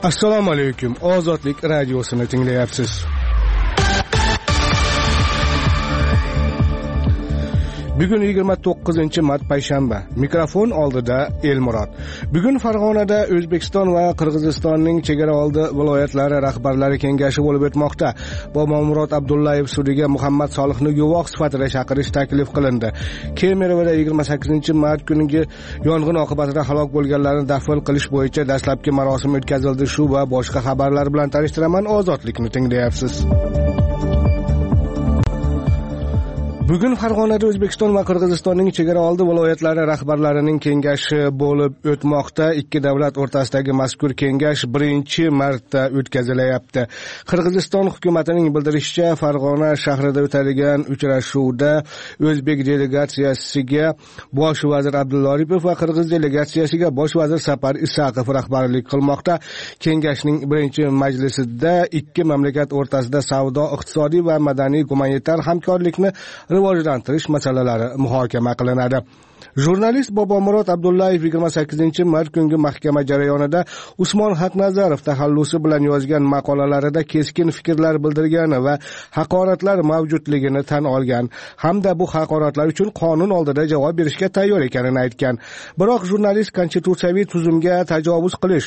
Assalomu alaykum. Ozodlik radiosini tinglayapsiz. Bugun 29-mart payshanba. Mikrofon oldida Elmurod. Bugun Farg'onada O'zbekiston va Qirg'izistonning chegara oldi viloyatlari rahbarlari kengashi bo'lib o'tmoqda. Bobomurod Abdullayev sudiga Muhammad Solihni guvoh sifatida chaqirish taklif qilindi. Kemerovda 28-mart kuniga yong'in oqibatida halok bo'lganlarni dafn qilish bo'yicha dastlabki marosim o'tkazildi. Shu va boshqa xabarlar bilan tanishtiraman. Ozodlikni tinglayapsiz. Bugun Farg'onada O'zbekiston va Qirg'izistonning chegara oldi viloyatlari rahbarlarining kengashi bo'lib o'tmoqda. Ikki davlat o'rtasidagi mazkur kengash 1-marta o'tkazilyapti. Qirg'iziston hukumatining bildirishicha, Farg'ona shahrida o'tadigan uchrashuvda O'zbek delegatsiyasiga bosh vazir Abdulla Aripov va Qirg'iz delegatsiyasiga bosh vazir Sapar Isaqov rahbarlik qilmoqda. Kengashning 1-majlisida ikki mamlakat o'rtasida savdo, iqtisodiy va madaniy-gumanitar hamkorlikni rivojlantirish masalalari muhokama qilinadi. Jurnalist Bobomurod Abdullayev 28-mart kungi mahkama jarayonida Usmon Haqnazarov taxallusi bilan yozgan maqolalarida keskin fikrlar bildirgani va haqoratlar mavjudligini tan olgan hamda bu haqoratlar uchun qonun oldida javob berishga tayyor ekanini aytgan. Biroq jurnalist konstitutsiyaviy tuzumga tajovuz qilish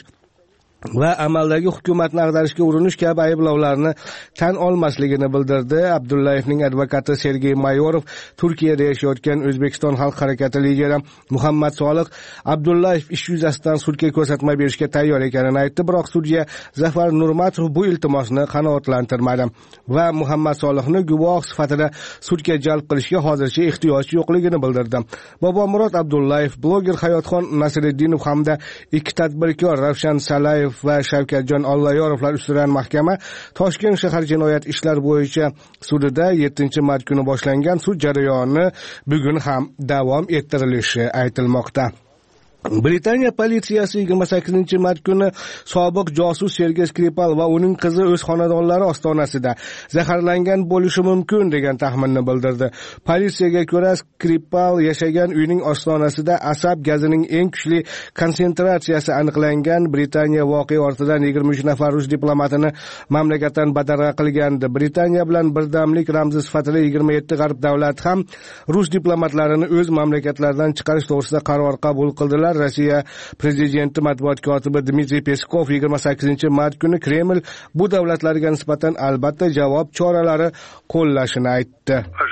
va amaldagi hukumatni ag'darishga urinish kabi ayblovlarni tan olmasligini bildirdi. Abdullayevning advokati Sergey Mayorov Turkiyada yashayotgan O'zbekiston xalq harakati lideri Muhammad Solih Abdullayev ish yuzasidan sudga ko'rsatma berishga tayyor ekanini aytdi. Biroq sudya Zafar Nurmatov bu iltimosni qanoatlantirmadi va Muhammad Solihni guvoh sifatida sudga jalb qilishga hozircha ehtiyoj yo'qligini bildirdi. Bobomurod Abdullayev, bloger Hayotxon Nasriddinov hamda ikki tadbirkor Ravshan Salayev va Shavkatjon Allayorovlar ustidan mahkama Toshkent shahar jinoyat ishlar bo'yicha sudida 7-mart kuni boshlangan sud jarayoni bugun ham davom ettirilishi aytilmoqda. Britaniya politsiyasi 28-mart kuni sobiq josus Sergey Skripal va uning qizi o'z xonadonlari ostonasida zaharlangan bo'lishi mumkin degan taxminni bildirdi. Politsiyaga ko'ra, Skripal yashagan uyning ostonasida asab gazining eng kuchli konsentratsiyasi aniqlangan. Britaniya voqea ortidan 23 nafar rus diplomatini mamlakatdan badarg'a qilgandi. Britaniya bilan birdamlik ramzi sifatida 27 g'arb davlati ham rus diplomatlarini o'z mamlakatlaridan chiqarish to'g'risida qaror qabul qildilar. Rossiya prezidenti matbuot kotibi Dmitriy Peskov 28-mart kuni Kreml bu davlatlarga nisbatan albatta javob choralari qo'llashini aytdi.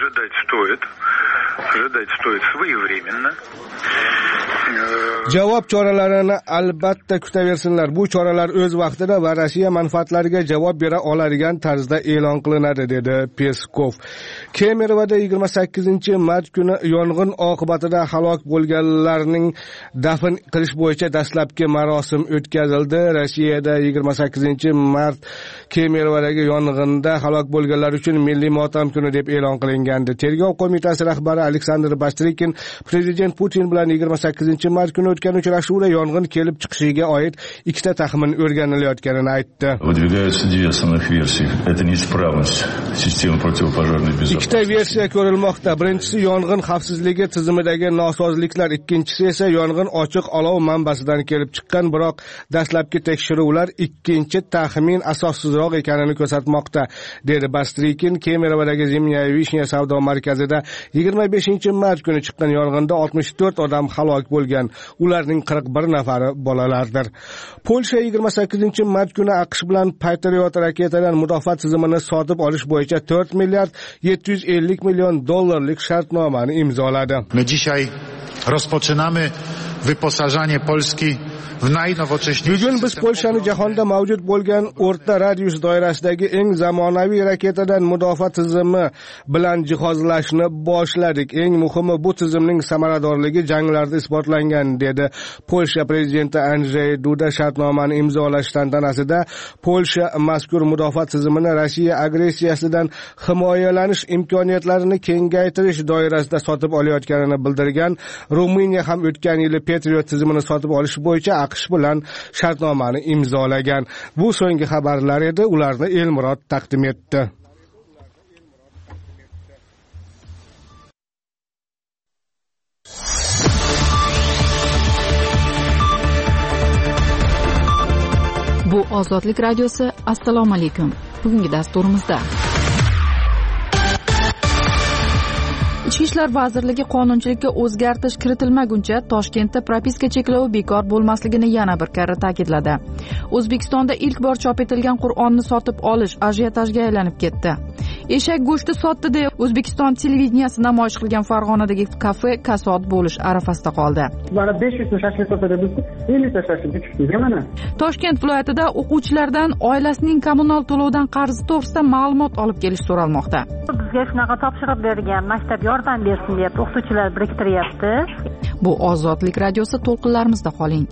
Ожидать стоит своевременно. Javob choralarini albatta kutaversinlar. Bu choralar o'z vaqtida va Rossiya manfaatlariga javob bera oladigan tarzda e'lon qilinadi, dedi Peskov. Kemerovda 28-mart kuni yong'in oqibatida halok bo'lganlarning dafn qilish bo'yicha dastlabki marosim o'tkazildi. Rossiyada 28-mart Kemerovdagi yong'inda halok bo'lganlar uchun milliy motam kuni deb e'lon qilingandi. Tergov qo'mitasi rahbari Aleksandr Bashtrikin prezident Putin bilan 28-mart kuni o'tgan uchrashuvda yong'in kelib chiqishiga oid ikkita taxmin o'rganilayotganini aytdi. Выдвигаются две основных версии. Это неисправность системы противопожарной безопасности. Ikkita versiya ko'rilmoqda. Birinchisi yong'in xavfsizligi tizimidagi nosozliklar, ikkinchisi esa yong'in ochiq olov manbasidan kelib chiqqan, biroq dastlabki tekshiruvlar ikkinchi taxmin asossizroq ekanini ko'rsatmoqda, dedi Bastrikin. Kemerovdagi Zimnya Vishnya savdo markazida 25-mart kuni chiqqan yong'inda 64 odam halok bo'lgan. Ularning 41 nafari bolalardir. Polsha 28-mart kuni AQSh bilan Patriot raketadan mudofaa tizimini sotib olish bo'yicha 4 milliard 750 million dollarlik shartnomani imzoladi. My dzisiaj rozpoczynamy wyposażanie Polski w najnowocześniejsze. Bugun biz Polshani jahonda mavjud bo'lgan o'rta radius doirasidagi eng zamonaviy raketadan mudofaa tizimi bilan jihozlashni boshladik. Eng muhimi, bu tizimning samaradorligi janglarda isbotlangan, dedi Polsha prezidenti Andrzej Duda shartnomani imzolash tantanasida. Polsha mazkur mudofaa tizimini Rossiya agressiyasidan himoyalanish imkoniyatlarini kengaytirish doirasida sotib olayotganini bildirgan. Ruminiya ham o'tgan yili Patriot tizimini sotib olish bo'yicha AQSh bilan shartnomani imzolagan. Bu so'nggi xabarlar edi. Ularni Elmurod taqdim etdi. Bu Ozodlik radiosi, assalomu alaykum. Bugungi dasturimizda Ichki ishlar vazirligi qonunchilikka o'zgartirish kiritilmaguncha Toshkentda propiska cheklovi bekor bo'lmasligini yana bir karra ta'kidladi. O'zbekistonda ilk bor chop etilgan Qur'onni sotib olish ajiotajga aylanib ketdi. Eshak go'shti sotdi deb O'zbekiston televideniyasi namoyish qilgan Farg'onadagi kafe kasod bo'lish arafasida qoldi. Mana 500 ta shashlik sotadi biz 50 ta shashlik tushdik mana. Toshkent viloyatida o'quvchilardan oilasining kommunal to'lovidan qarzi to'g'risida ma'lumot olib kelish so'ralmoqda. Bizga shunaqa topshiriq bergan, maktab yordam bersin deb o'qituvchilar biriktiryapti. Bu Ozodlik radiosi, to'lqinlarimizda qoling.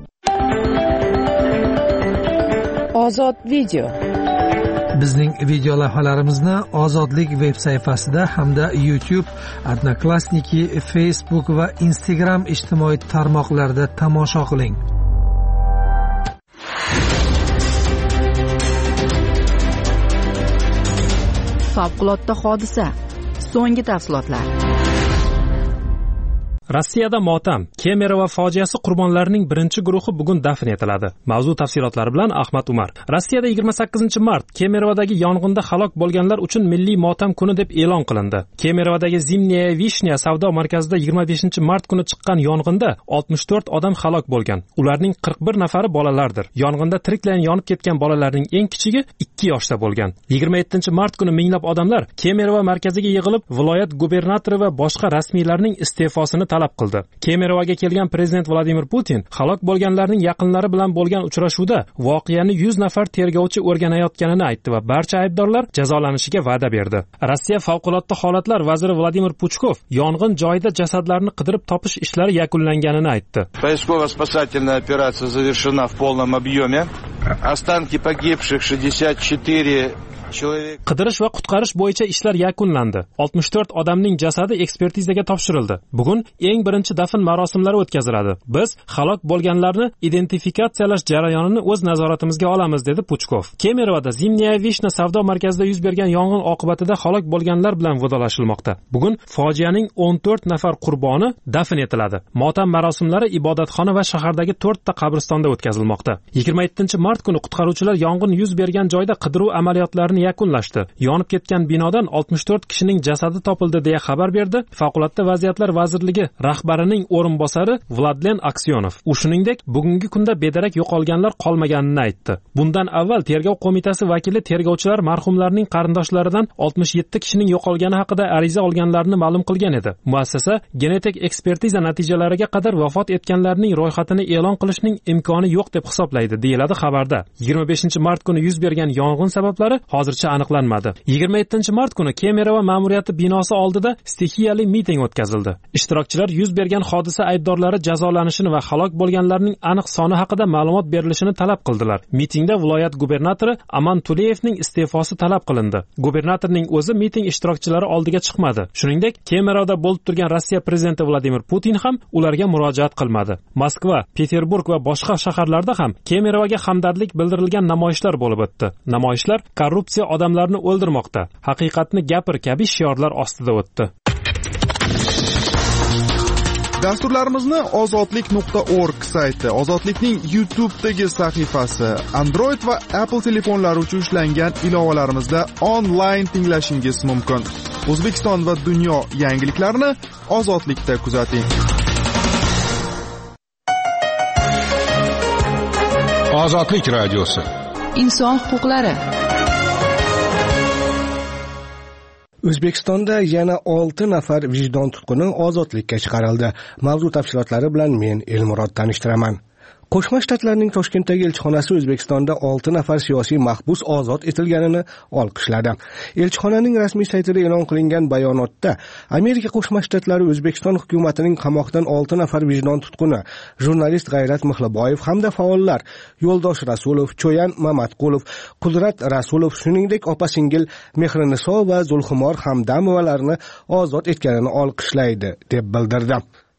Ozod video. Bizning video lavhalarimizni Ozodlik veb sayfasida hamda YouTube, Odnoklassniki, Facebook va Instagram ijtimoiy tarmoqlarida tomosha qiling. Favqulodda hodisa. So'nggi tafsilotlar. Rossiyada motam, Kemerovo fojiasi qurbonlarining birinchi guruhi bugun dafn etiladi. Mavzu tafsilotlari bilan Ahmad Umar. Rossiyada 28-mart Kemerovodagi yong'inda halok bo'lganlar uchun milliy motam kuni deb e'lon qilindi. Kemerovodagi Zimnyaya Vishnya savdo markazida 25-mart kuni chiqqan yong'inda 64 odam halok bo'lgan. Ularning 41 nafari bolalardir. Yong'inda tiriklayin yonib ketgan bolalarning eng kichigi 2 yoshda bo'lgan. 27-mart kuni minglab odamlar Kemerovo markaziga yig'ilib, viloyat gubernatori va boshqa rasmiylarning iste'fosini talab qildi. Kemerovoga kelgan prezident Vladimir Putin halok bo'lganlarning yaqinlari bilan bo'lgan uchrashuvda voqeani 100 nafar tergovchi o'rganayotganini aytdi va barcha aybdorlar jazolanishiga va'da berdi. Rossiya favqulodda holatlar vaziri Vladimir Puchkov yong'in joyida jasadlarni qidirib topish ishlari yakunlanganini aytdi. Поисково-спасательная операция завершена в полном объеме. Останки погибших 64 Qidirish va qutqarish bo'yicha ishlar yakunlandi. 64 odamning jasadi ekspertizaga topshirildi. Bugun eng birinchi dafn marosimlari o'tkaziladi. Biz halok bo'lganlarni identifikatsiyalash jarayonini o'z nazoratimizga olamiz, dedi Puchkov. Kemerovoda Zimnyaya Vishnya savdo markazida yuz bergan yong'in oqibatida halok bo'lganlar bilan vidolashilmoqda. Bugun fojianing 14 nafar qurboni dafn etiladi. Motam marosimlari ibodatxona va shahardagi 4 ta qabristonda o'tkazilmoqda. 27-mart kuni qutqaruvchilar yong'in yuz bergan joyda qidiruv amaliyotlarini yakunlashdi. Yonib ketgan binodan 64 kishining jasadi topildi deya xabar berdi Favqulodda vaziyatlar vazirligi rahbarining o'rinbosari Vladlen Aksyonov. U shuningdek, bugungi kunda bedarak yo'qolganlar qolmaganini aytdi. Bundan avval tergov qo'mitasi vakili tergovchilar marhumlarning qarindoshlaridan 67 kishining yo'qolgani haqida ariza olganlarini ma'lum qilgan edi. Muassasa genetik ekspertiza natijalariga qadar vafot etganlarning ro'yxatini e'lon qilishning imkoni yo'q deb hisoblaydi, deyiladi xabarda. 25-mart kuni yuz bergan yong'in sabablari hozircha aniqlanmadi. 27-mart kuni Kemerovo ma'muriyati binosi oldida stixiyali miting o'tkazildi. Ishtirokchilar yuz bergan hodisa aybdorlari jazolanishini va halok bo'lganlarning aniq soni haqida ma'lumot berilishini talab qildilar. Mitingda viloyat gubernatori Aman Tuleyevning iste'fosi talab qilindi. Gubernatorning o'zi miting ishtirokchilari oldiga chiqmadi. Shuningdek, Kemerovoda bo'lib turgan Rossiya prezidenti Vladimir Putin ham ularga murojaat qilmadi. Moskva, Peterburg va boshqa shaharlarda ham Kemerovoga hamdardlik bildirilgan namoyishlar bo'lib o'tdi. Namoyishlar korrupsiya odamlarni o'ldirmoqda, haqiqatni gapir kabi shiorlar ostida o'tdi. Dasturlarimizni ozodlik.org sayti, Ozodlikning YouTube'dagi sahifasi, Android va Apple telefonlari uchun ishlangan ilovalarimizda onlayn tinglashingiz mumkin. O'zbekiston va dunyo yangiliklarini Ozodlikda kuzating. Ozodlik radiosi. Inson huquqlari. O'zbekistonda yana 6 nafar vijdon tutquni ozodlikka chiqarildi. Mavzu tafsilotlari bilan men Elmurod tanishtiraman. Qo'shma Shtatlarning Toshkentdagi elchixonasi O'zbekistonda 6 nafar siyosiy mahbus ozod etilganini olqishladi. Elchixonaning rasmiy saytida e'lon qilingan bayonotda Amerika Qo'shma Shtatlari O'zbekiston hukumatining qamoqdan 6 nafar vijdon tutquni, jurnalist G'ayrat Mixliboyev hamda faollar Yo'ldosh Rasulov, Cho'yan Mamatqulov, Qudrat Rasulov, shuningdek opa-singil Mehriniso va Zulxumor Hamdamovalarni ozod etganini olqishlaydi deb bildirdi.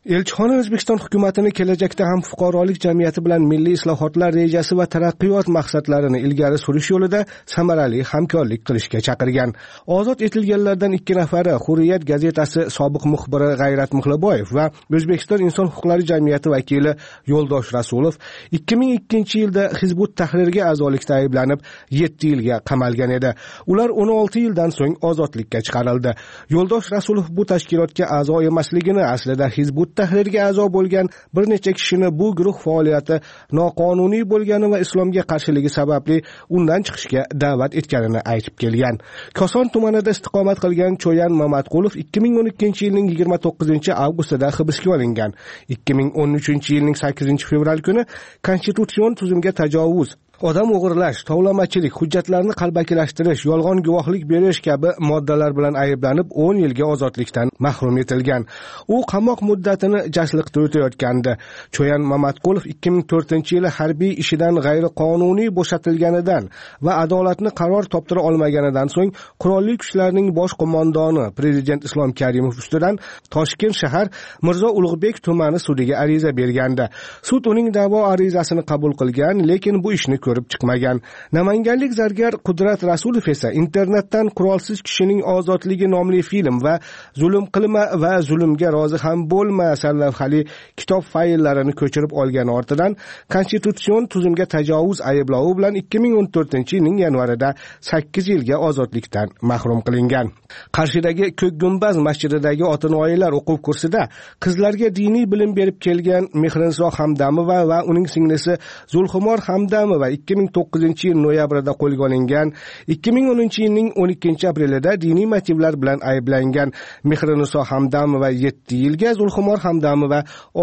Elchixona O'zbekiston hukumatini kelajakda ham fuqarolik jamiyati bilan milliy islohotlar rejasi va taraqqiyot maqsadlarini ilgari surish yo'lida samarali hamkorlik qilishga chaqirgan. Ozod etilganlardan 2 nafari Hurriyat gazetasi sobiq muxbiri G'ayrat Muhlaboyev va O'zbekiston inson huquqlari jamiyati vakili Yo'ldosh Rasulov 2002-yilda Hizbut Tahrirga a'zolikda ayblanib 7 yilga qamalgan edi. Ular 16 yildan so'ng ozodlikka chiqarildi. Yo'ldosh Rasulov bu tashkilotga a'zo emasligini, aslida Hizbut Tahrirga a'zo bo'lgan bir necha kishini bu guruh faoliyati noqonuniy bo'lgani va islomga qarshiligi sababli undan chiqishga da'vat etganini aytib kelgan. Koson tumanida istiqomat qilgan Cho'yan Mamatqulov 2012-yilning 29-avgustida hibsga olingan. 2013-yilning 8-fevral kuni konstitutsion tuzumga tajovuz, odam o'g'irlash, tovlamachilik, hujjatlarni qalbakilashtirish, yolg'on guvohlik berish kabi moddalar bilan ayblanib 10 yilga ozodlikdan mahrum etilgan. U qamoq muddatini jasliqda o'tayotgandi. Cho'yan Mamatqulov 2004-yili harbiy ishidan g'ayriqonuniy bo'shatilganidan va adolatni qaror toptira olmaganidan so'ng qurolli kuchlarning bosh qo'mondoni Prezident Islom Karimov ustidan Toshkent shahar Mirzo Ulug'bek tumani sudiga ariza bergandi. Sud uning da'vo arizasini qabul qilgan, lekin bu ishni ko'rib chiqmagan. Namanganlik zargar Qudrat Rasulov esa internetdan Qurolsiz kishining ozodligi nomli film va Zulm qilma va zulmga rozi ham bo'lma sarlavhali kitob fayllarini ko'chirib olgani ortidan konstitutsion tuzumga tajovuz ayblovi bilan 2014-yilning yanvarida 8 yilga ozodlikdan mahrum qilingan. Qarshidagi Ko'k Gumbaz masjididagi ota-onalar o'quv kursida qizlarga diniy bilim berib kelgan Mehrinso Hamdamova va uning singlisi Zulxumor Hamdamova 2009-yil noyabrida qo'lga olingan. 2010-yilning 12-aprelida diniy motivlar bilan ayblangan. Mehrinso Hamdamova 7 yilga, Zulxumor Hamdamova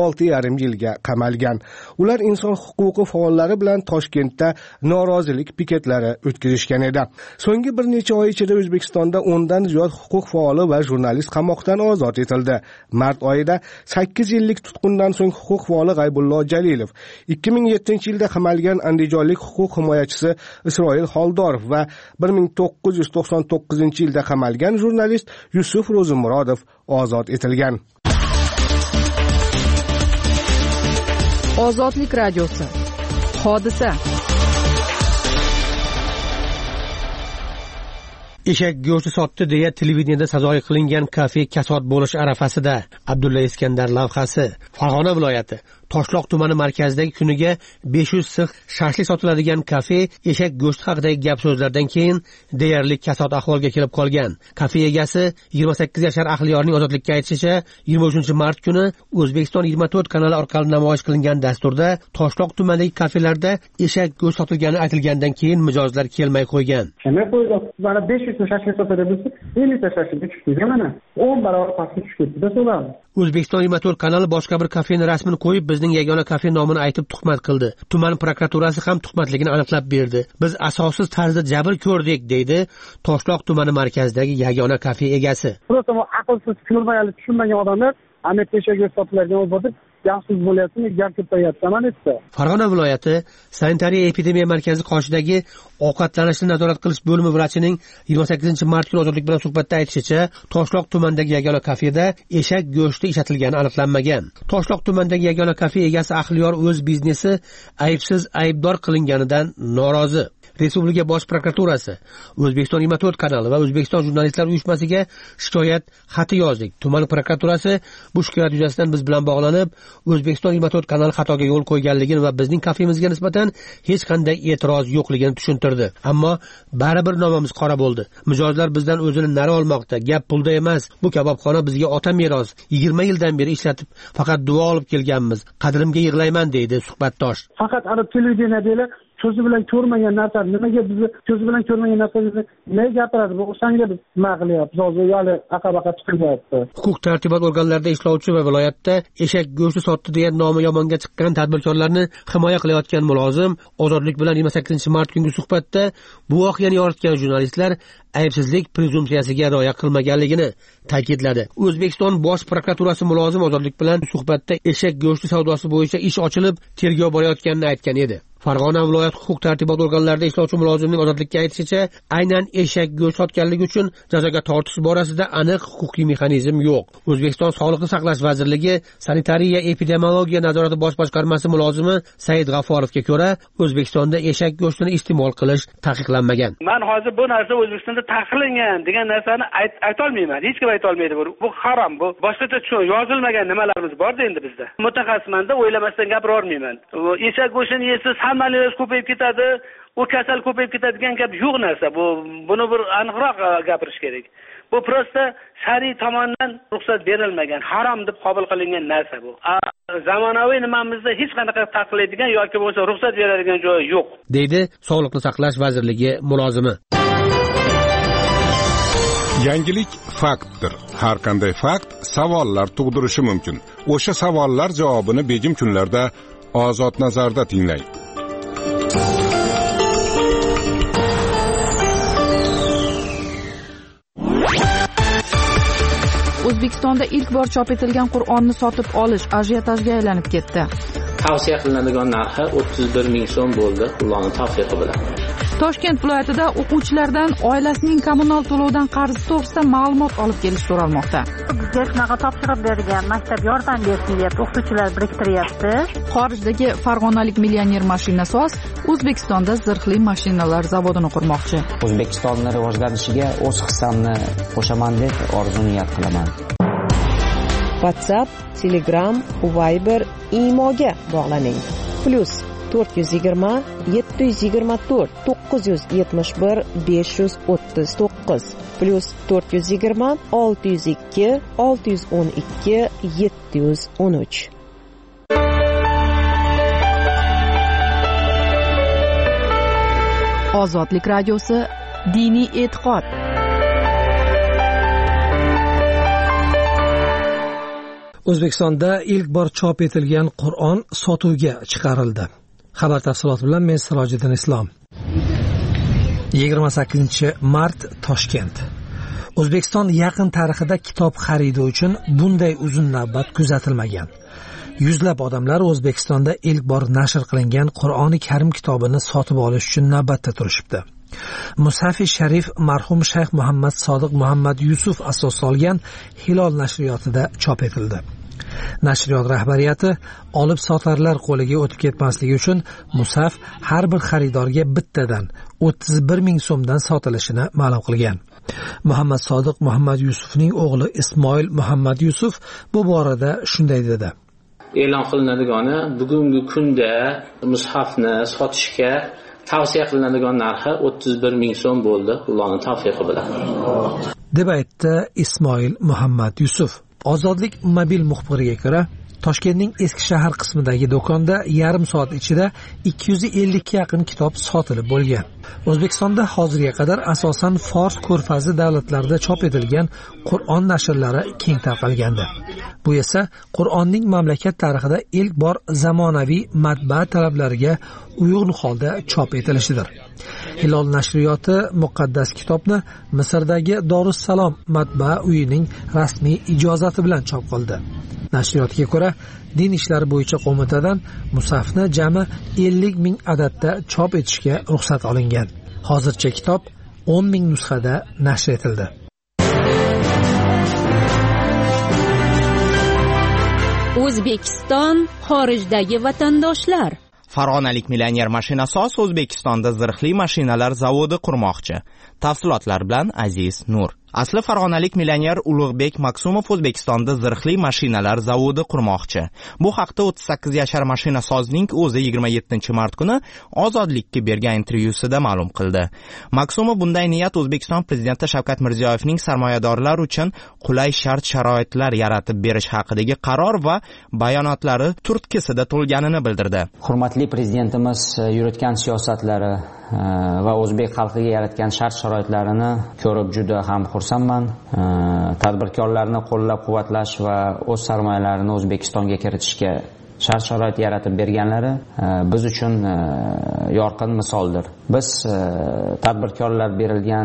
6,5 yilga qamalgan. Ular inson huquqi faollari bilan Toshkentda norozilik piketlari o'tkazishgan edi. So'nggi bir necha oy ichida O'zbekistonda 10 dan ziyod huquq faoli va jurnalist qamoqdan ozod etildi. Mart oyida 8 yillik tutqundan so'ng huquq faoli G'aybullo Jalilov, 2007-yilda qamalgan andijonlik huquq himoyachisi Isroil Xoldorov va 1999-yilda qamalgan jurnalist Yusuf Ro'zimurodov ozod etilgan. Ozodlik radiosi. Hodisa. Eshak go'shti sotdi deya televideniyada sazoyi qilingan kafe kasod bo'lish arafasida. Abdulla Iskandar lavhasi. Farg'ona viloyati Toshloq tumani markazidagi kuniga 500 six shashlik sotiladigan kafe eshak go'shti haqidagi gap so'zlardan keyin deyarli kasod ahvolga kelib qolgan. Kafe egasi 28 yashar ahliyorning ozodlikka aytishicha 23-mart kuni O'zbekiston 24 kanali orqali namoyish qilingan dasturda Toshloq tumanidagi kafelarda eshak go'shti sotilgani aytilgandan keyin mijozlar kelmay qo'ygan. Nima qo'ydi? Mana 500 so'm shashlik sotadi desa, 50 ta shashlik tushdi mana. 10 barobar pastga tushib ketdi so'ladi. O'zbekiston 24 kanali boshqa bir kafening rasmini qo'yib, bizning yagona kafe nomini aytib tuhmat qildi. Tuman prokuraturasi ham tuhmatligini aniqlab berdi. Biz asossiz tarzda jabr ko'rdik, deydi Toshloq tumani markazidagi yagona kafe egasi. Просто aqlsiz, ko'rmagan, tushunmagan odamlar ana peshaga sotiladigan o'zbodi yaxsiz bo'lyapti, gap ketayapti mana desa. Farg'ona viloyati sanitariya epidemiya markazi qoshidagi ovqatlanishni nazorat qilish bo'limi vrachining 28-mart kuni ozodlik bilan suhbatda aytishicha, Toshloq tumanidagi yagona kafeda eshak go'shti ishlatilgani aniqlanmagan. Toshloq tumanidagi yagona kafe egasi Ahliyor o'z biznesi aybsiz aybdor qilinganidan norozi. Respublika bosh prokuraturasi, O'zbekiston 24 kanali va O'zbekiston jurnalistlar uyushmasiga shikoyat xati yozdik. Tuman prokuraturasi bu shikoyat yuzasidan biz bilan bog'lanib, O'zbekiston 24 kanali xatoga yo'l qo'yganligini va bizning kafemizga nisbatan hech qanday e'tiroz yo'qligini tushuntirdi. Ammo baribir nomimiz qora bo'ldi. Mijozlar bizdan o'zini nari olmoqda. Gap pulda emas. Bu kabobxona bizga ota meros. 20 yildan beri ishlatib, faqat duo olib kelganmiz. Qadrimga yig'layman, deydi suhbatdosh. Faqat arab televideniyada ko'zi bilan ko'rmagan narsani nimaga bizni ko'zi bilan ko'rmagan narsani nega gapiradi? Bu o'shanga biz nima qilyapmiz? Hozir yali aqabaqa chiqyapti. Huquq tartibot organlarida ishlovchi va viloyatda eshak go'shti sotdi degan nomi yomonga chiqqan tadbirkorlarni himoya qilayotgan mulozim ozodlik bilan 28-mart kungi suhbatda bu voqeani yoritgan jurnalistlar aybsizlik prezumsiyasiga rioya qilmaganligini ta'kidladi. O'zbekiston bosh prokuraturasi mulozim ozodlik bilan suhbatda eshak go'shti savdosi bo'yicha ish ochilib, tergov borayotganini aytgan edi. Farg'ona viloyat huquq tartibot organlarida ishlovchi mulozimning ozodlikka aytishicha, aynan eshak go'sht sotganligi uchun jazoga tortish borasida aniq huquqiy mexanizm yo'q. O'zbekiston Sog'liqni saqlash vazirligi sanitariya epidemiologiya nazorati bosh boshqarmasi mulozimi Said G'afforovga ko'ra, O'zbekistonda eshak go'shtini iste'mol qilish taqiqlanmagan. Men hozir bu narsa O'zbekistonda taqiqlangan degan narsani ayta olmayman. Hech kim ayta olmaydi. Bu harom, bu boshqacha yozilmagan nimalarimiz bor-da endi bizda. Mutaxassismanda o'ylamasdan gapira olmayman. Eshak go'shtini yesiz salmonelloz ko'payib ketadi, u kasal ko'payib ketadigan gap yo'q narsa. Buni bir aniqroq gapirish kerak. Bu prosta shariy tomonidan ruxsat berilmagan, harom deb qabul qilingan narsa bu. Zamonaviy nimamizda hech qanaqa taqiqlaydigan yoki bo'lsa ruxsat beradigan joyi yo'q, deydi Sog'liqni saqlash vazirligi mulozimi. Yangilik faktdir. Har qanday fakt savollar tug'dirishi mumkin. O'sha savollar javobini begim kunlarda Ozod nazarda tinglang. O'zbekistonda ilk bor chop etilgan Qur'onni sotib olish ajiotajga aylanib ketdi. Tavsiya qilinadigan narxi 31 ming so'm bo'ldi, Allohning tavfiqi bilan. Toshkent viloyatida o'quvchilardan oilasining kommunal to'lovidan qarzi to'g'risida ma'lumot olib kelish so'ralmoqda. Bizga shunaqa topshiriq bergan, maktab yordam bersin deb o'qituvchilar biriktiryapti. Xorijdagi farg'onalik millioner mashinasoz O'zbekistonda zirhli mashinalar zavodini qurmoqchi. O'zbekistonni rivojlanishiga o'z hissamni qo'shaman deb orzu niyat qilaman. WhatsApp, Telegram, Viber, Imoga bog'laning. +420 724 971 539 +420 602 612 713. Ozodlik radiosi diniy e'tiqod. O'zbekistonda ilk bor chop etilgan Qur'on sotuvga chiqarildi. Xabar tafsiloti bilan men Sirojiddin Islom. 28-mart Toshkent. O'zbekiston yaqin tarixida kitob xaridi uchun bunday uzun navbat kuzatilmagan. Yuzlab odamlar O'zbekistonda ilk bor nashr qilingan Qur'oni Karim kitobini sotib olish uchun navbatda turishibdi. Musafi Sharif marhum Shayx Muhammad Sodiq Muhammad Yusuf asos solgan Hilol nashriyotida chop etildi. Nashriyot rahbariyati olib sotarlar qo'liga o'tib ketmasligi uchun musaf har bir xaridorga bittadan 31 ming so'mdan sotilishini ma'lum qilgan. Muhammad Sodiq Muhammad Yusufning o'g'li Ismoil Muhammad Yusuf bu borada shunday dedi. E'lon qilinadigan bugungi kunda mushafni sotishga tavsiya qilinadigan narxi 31 ming so'm bo'ldi, Allohning tavfiqi bilan, deb aytdi Ismoil Muhammad Yusuf. Ozodlik mobil muxbiriga ko'ra, Toshkentning eski shahar qismidagi do'konda yarim soat ichida 250 ga yaqin kitob sotilib bo'lgan. O'zbekistonda hozirga qadar asosan Fors ko'rfazi davlatlarida chop etilgan Qur'on nashrlari keng tarqalgandi. Bu esa Qur'onning mamlakat tarixida ilk bor zamonaviy matbaa talablariga uyg'un holda chop etilishidir. Hilol nashriyoti muqaddas kitobni Misrdagi Dorussalom matbaa uyining rasmiy ijozati bilan chop qildi. Nashriyotga ko'ra, din ishlari bo'yicha qo'mitadan musafni jami 50 ming adadda chop etishga ruxsat olingan. Hozircha kitob 10 ming nusxada nashr etildi. O'zbekiston xorijdagi vatandoshlar. Farg'onalik millioner mashinasoz O'zbekistonda zirhli mashinalar zavodi qurmoqchi. Tafsilotlar bilan Aziz Nur. Asli farg'onalik millioner Ulug'bek Maksumov O'zbekistonda zirhli mashinalar zavodi qurmoqchi. Bu haqda 38 yashar mashinasozning o'zi 27-mart kuni Ozodlikka bergan intervyusida ma'lum qildi. Maksumov bunday niyat O'zbekiston prezidenti Shavkat Mirziyoyevning sarmoyadorlar uchun qulay shart-sharoitlar yaratib berish haqidagi qaror va bayonotlari turtkisida to'lganini bildirdi. Hurmatli prezidentimiz yuritgan siyosatlari va o'zbek xalqiga yaratgan shart-sharoitlarini ko'rib juda ham xursandman. Tadbirkorlarni qo'llab-quvvatlash va o'z sarmoyalarini O'zbekistonga kiritishga shart-sharoit yaratib berganlari biz uchun yorqin misoldir. Biz tadbirkorlar berilgan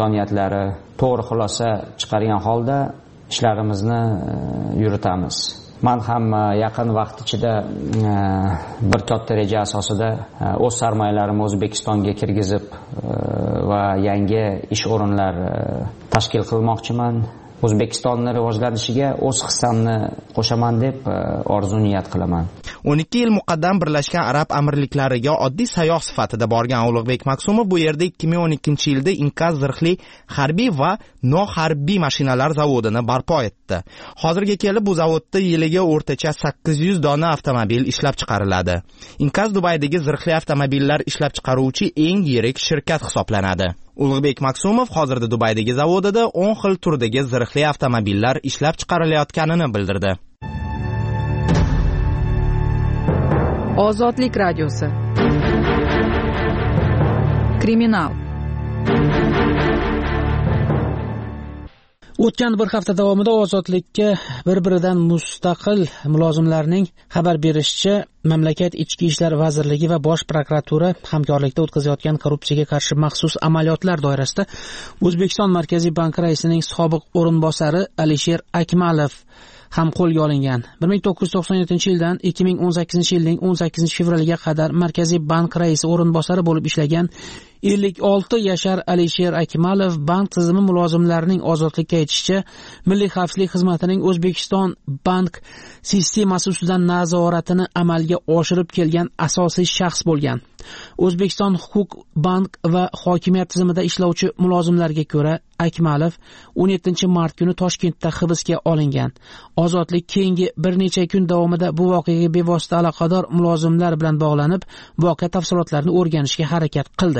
imkoniyatlari to'g'ri xulosa chiqargan holda ishlarimizni yuritamiz. Men ham yaqin vaqt ichida bir katta reja asosida o'z sarmoyalarimni O'zbekistonga kirgizib va yangi ish o'rinlar tashkil qilmoqchiman. O'zbekistonni rivojlanishiga o'z hissamni qo'shaman deb orzu niyat qilaman. 12 yil muqaddam Birlashgan Arab Amirliklariga oddiy sayyoh sifatida borgan Ulug'bek Maksumov bu yerda 2012-yilda Inkaz zirhli harbiy va noharbiy mashinalar zavodini barpo etdi. Hozirga kelib bu zavodda yiliga o'rtacha 800 dona avtomobil ishlab chiqariladi. Inkaz Dubaydagi zirhli avtomobillar ishlab chiqaruvchi eng yirik shirkat hisoblanadi. Ulug'bek Maksumov hozirda Dubaydagi zavodida 10 xil turdagi zirhli avtomobillar ishlab chiqarilayotganini bildirdi. Ozodlik radiosi. Kriminal. O'tgan bir hafta davomida ozodlikka bir-biridan mustaqil mulozimlarning xabar berishicha, mamlakat Ichki ishlar vazirligi va Bosh prokuratura hamkorlikda o'tkazayotgan korrupsiyaga qarshi maxsus amaliyotlar doirasida O'zbekiston Markaziy banki raisining sobiq o'rinbosari Alisher Akmalov ham qo'lga olingan. 1997-yildan 2018-yilning 18-fevraliga qadar Markaziy bank raisi o'rinbosari bo'lib ishlagan 56 yashar Alisher Akmalov bank tizimi mulozimlarining ozodlikka aytishicha, Milliy xavfsizlik xizmatining O'zbekiston bank sistemasi ustidan nazoratini amalga oshirib kelgan asosiy shaxs bo'lgan. O'zbekiston huquq, bank va hokimiyat tizimida ishlovchi mulozimlarga ko'ra, Akmalov 17-mart kuni Toshkentda hibsga olingan. Ozodlik keyingi bir necha kun davomida bu voqeaga bevosita aloqador mulozimlar bilan bog'lanib, voqea tafsilotlarini o'rganishga harakat qildi.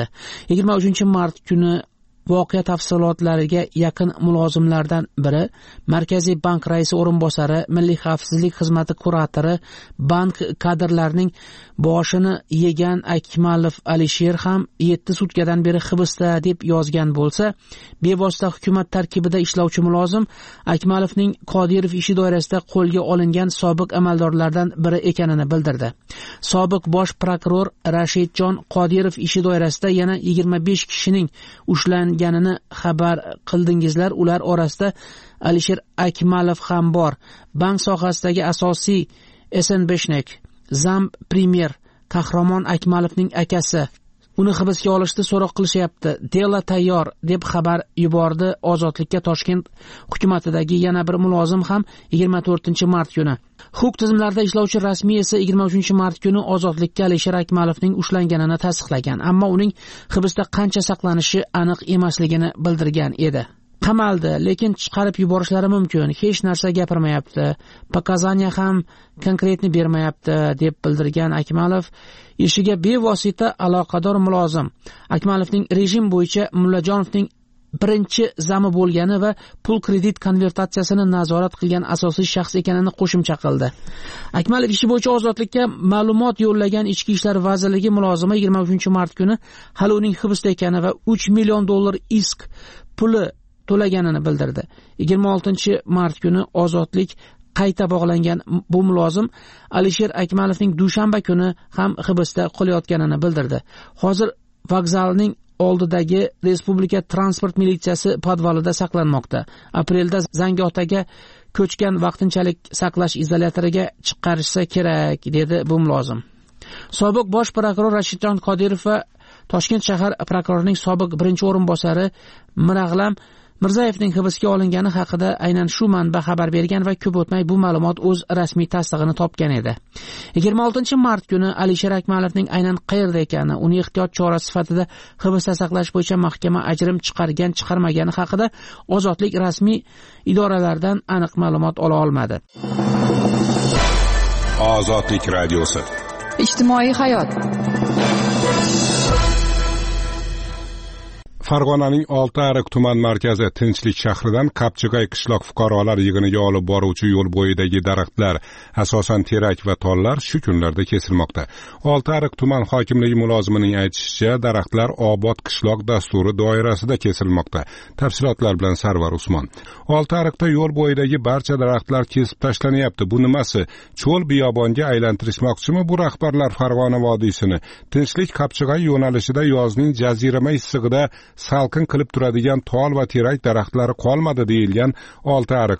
23-mart kuni voqea tafsilotlariga yaqin mulozimlardan biri Markaziy bank raisi o'rinbosari, Milliy xavfsizlik xizmati kuratori, bank kadrlarining boshini yegan Akmalov Alisher ham 7 sutkadan beri hibsda deb yozgan bo'lsa, bevosita hukumat tarkibida ishlovchi mulozim Akmalovning Qodirov ishi doirasida qo'lga olingan sobiq amaldorlardan biri ekanini bildirdi. Sobiq bosh prokuror Rashidjon Qodirov ishi doirasida yana 25 kishining ushlanganini xabar qildingizlar. Ular orasida Alisher Akmalov ham bor. Bank sohasidagi asosiy SNBshnek, Zamb Premier Qahramon Akmalovning akasi. Uni hibsga olishda so'roq qilishyapti. Dela tayyor deb xabar yubordi Ozodlikka Toshkent hukumatidagi yana bir mulozim ham 24-mart kuni. Huquq tizimlarida ishlovchi rasmiy esa 23-mart kuni Ozodlikka Alisher Akmalovning ushlanganini tasdiqlagan, ammo uning hibsda qancha saqlanishi aniq emasligini bildirgan edi. Qamaldi, lekin chiqarib yuborishlari mumkin. Hech narsa gapirmayapti. Pokazaniya ham konkretni bermayapti deb bildirgan Akmalov ishiga bevosita aloqador mulozim. Akmalovning rejim bo'yicha Mullajonovning birinchi zami bo'lgani va pul kredit konvertatsiyasini nazorat qilgan asosiy shaxs ekanini qo'shimcha qildi. Akmalov ishi bo'yicha Ozodlikka ma'lumot yo'llagan Ichki ishlar vazirligi mulozimi 23-mart kuni hali uning hibsda ekani va $3 million isk puli to'laganini bildirdi. 26-mart kuni Ozodlik qayta bog'langan bu mulozim Alisher Akmalovning dushanba kuni ham hibsda qolayotganini bildirdi. Hozir vokzalning oldidagi Respublika transport militsiyasi podvalida saqlanmoqda. Aprelda Zangiotaga ko'chgan vaqtinchalik saqlash izolyatoriga chiqarishsa kerak, dedi bu mulozim. Sobiq bosh prokuror Rashidjon Qodirov va Toshkent shahar prokurorining sobiq birinchi o'rinbosari Mirag'lam Mirzayevning hibsga olingani haqida aynan shu manba xabar bergan va ko'p o'tmay bu ma'lumot o'z rasmiy tasdig'ini topgan edi. 26-mart kuni Alisher Akmalovning aynan qayerda ekani, uni ehtiyot chorasi sifatida hibsda saqlash bo'yicha mahkama ajrim chiqarmagani haqida Ozodlik rasmiy idoralardan aniq ma'lumot ola olmadi. Ozodlik radiosi. Ijtimoiy hayot. Farg'onaning Oltiariq tuman markazi Tinchlik shahridan Qapchig'ay qishloq fuqarolar yig'iniga olib boruvchi yo'l bo'yidagi daraxtlar, asosan terak va tollar shu kunlarda kesilmoqda. Oltiariq tuman hokimligi mulozimining aytishicha, daraxtlar obod qishloq dasturi doirasida kesilmoqda. Tafsilotlar bilan Sarvar Usmon. Oltiariqda yo'l bo'yidagi barcha daraxtlar kesib tashlanyapti. Bu nimasi? Cho'l biyobonga aylantirishmoqchimi bu rahbarlar Farg'ona vodiysini? Tinchlik Qapchig'ay yo'nalishida yozning jazirama issig'ida salqin qilib turadigan tol va terak daraxtlari qolmadi deyilgan Oltiariqdan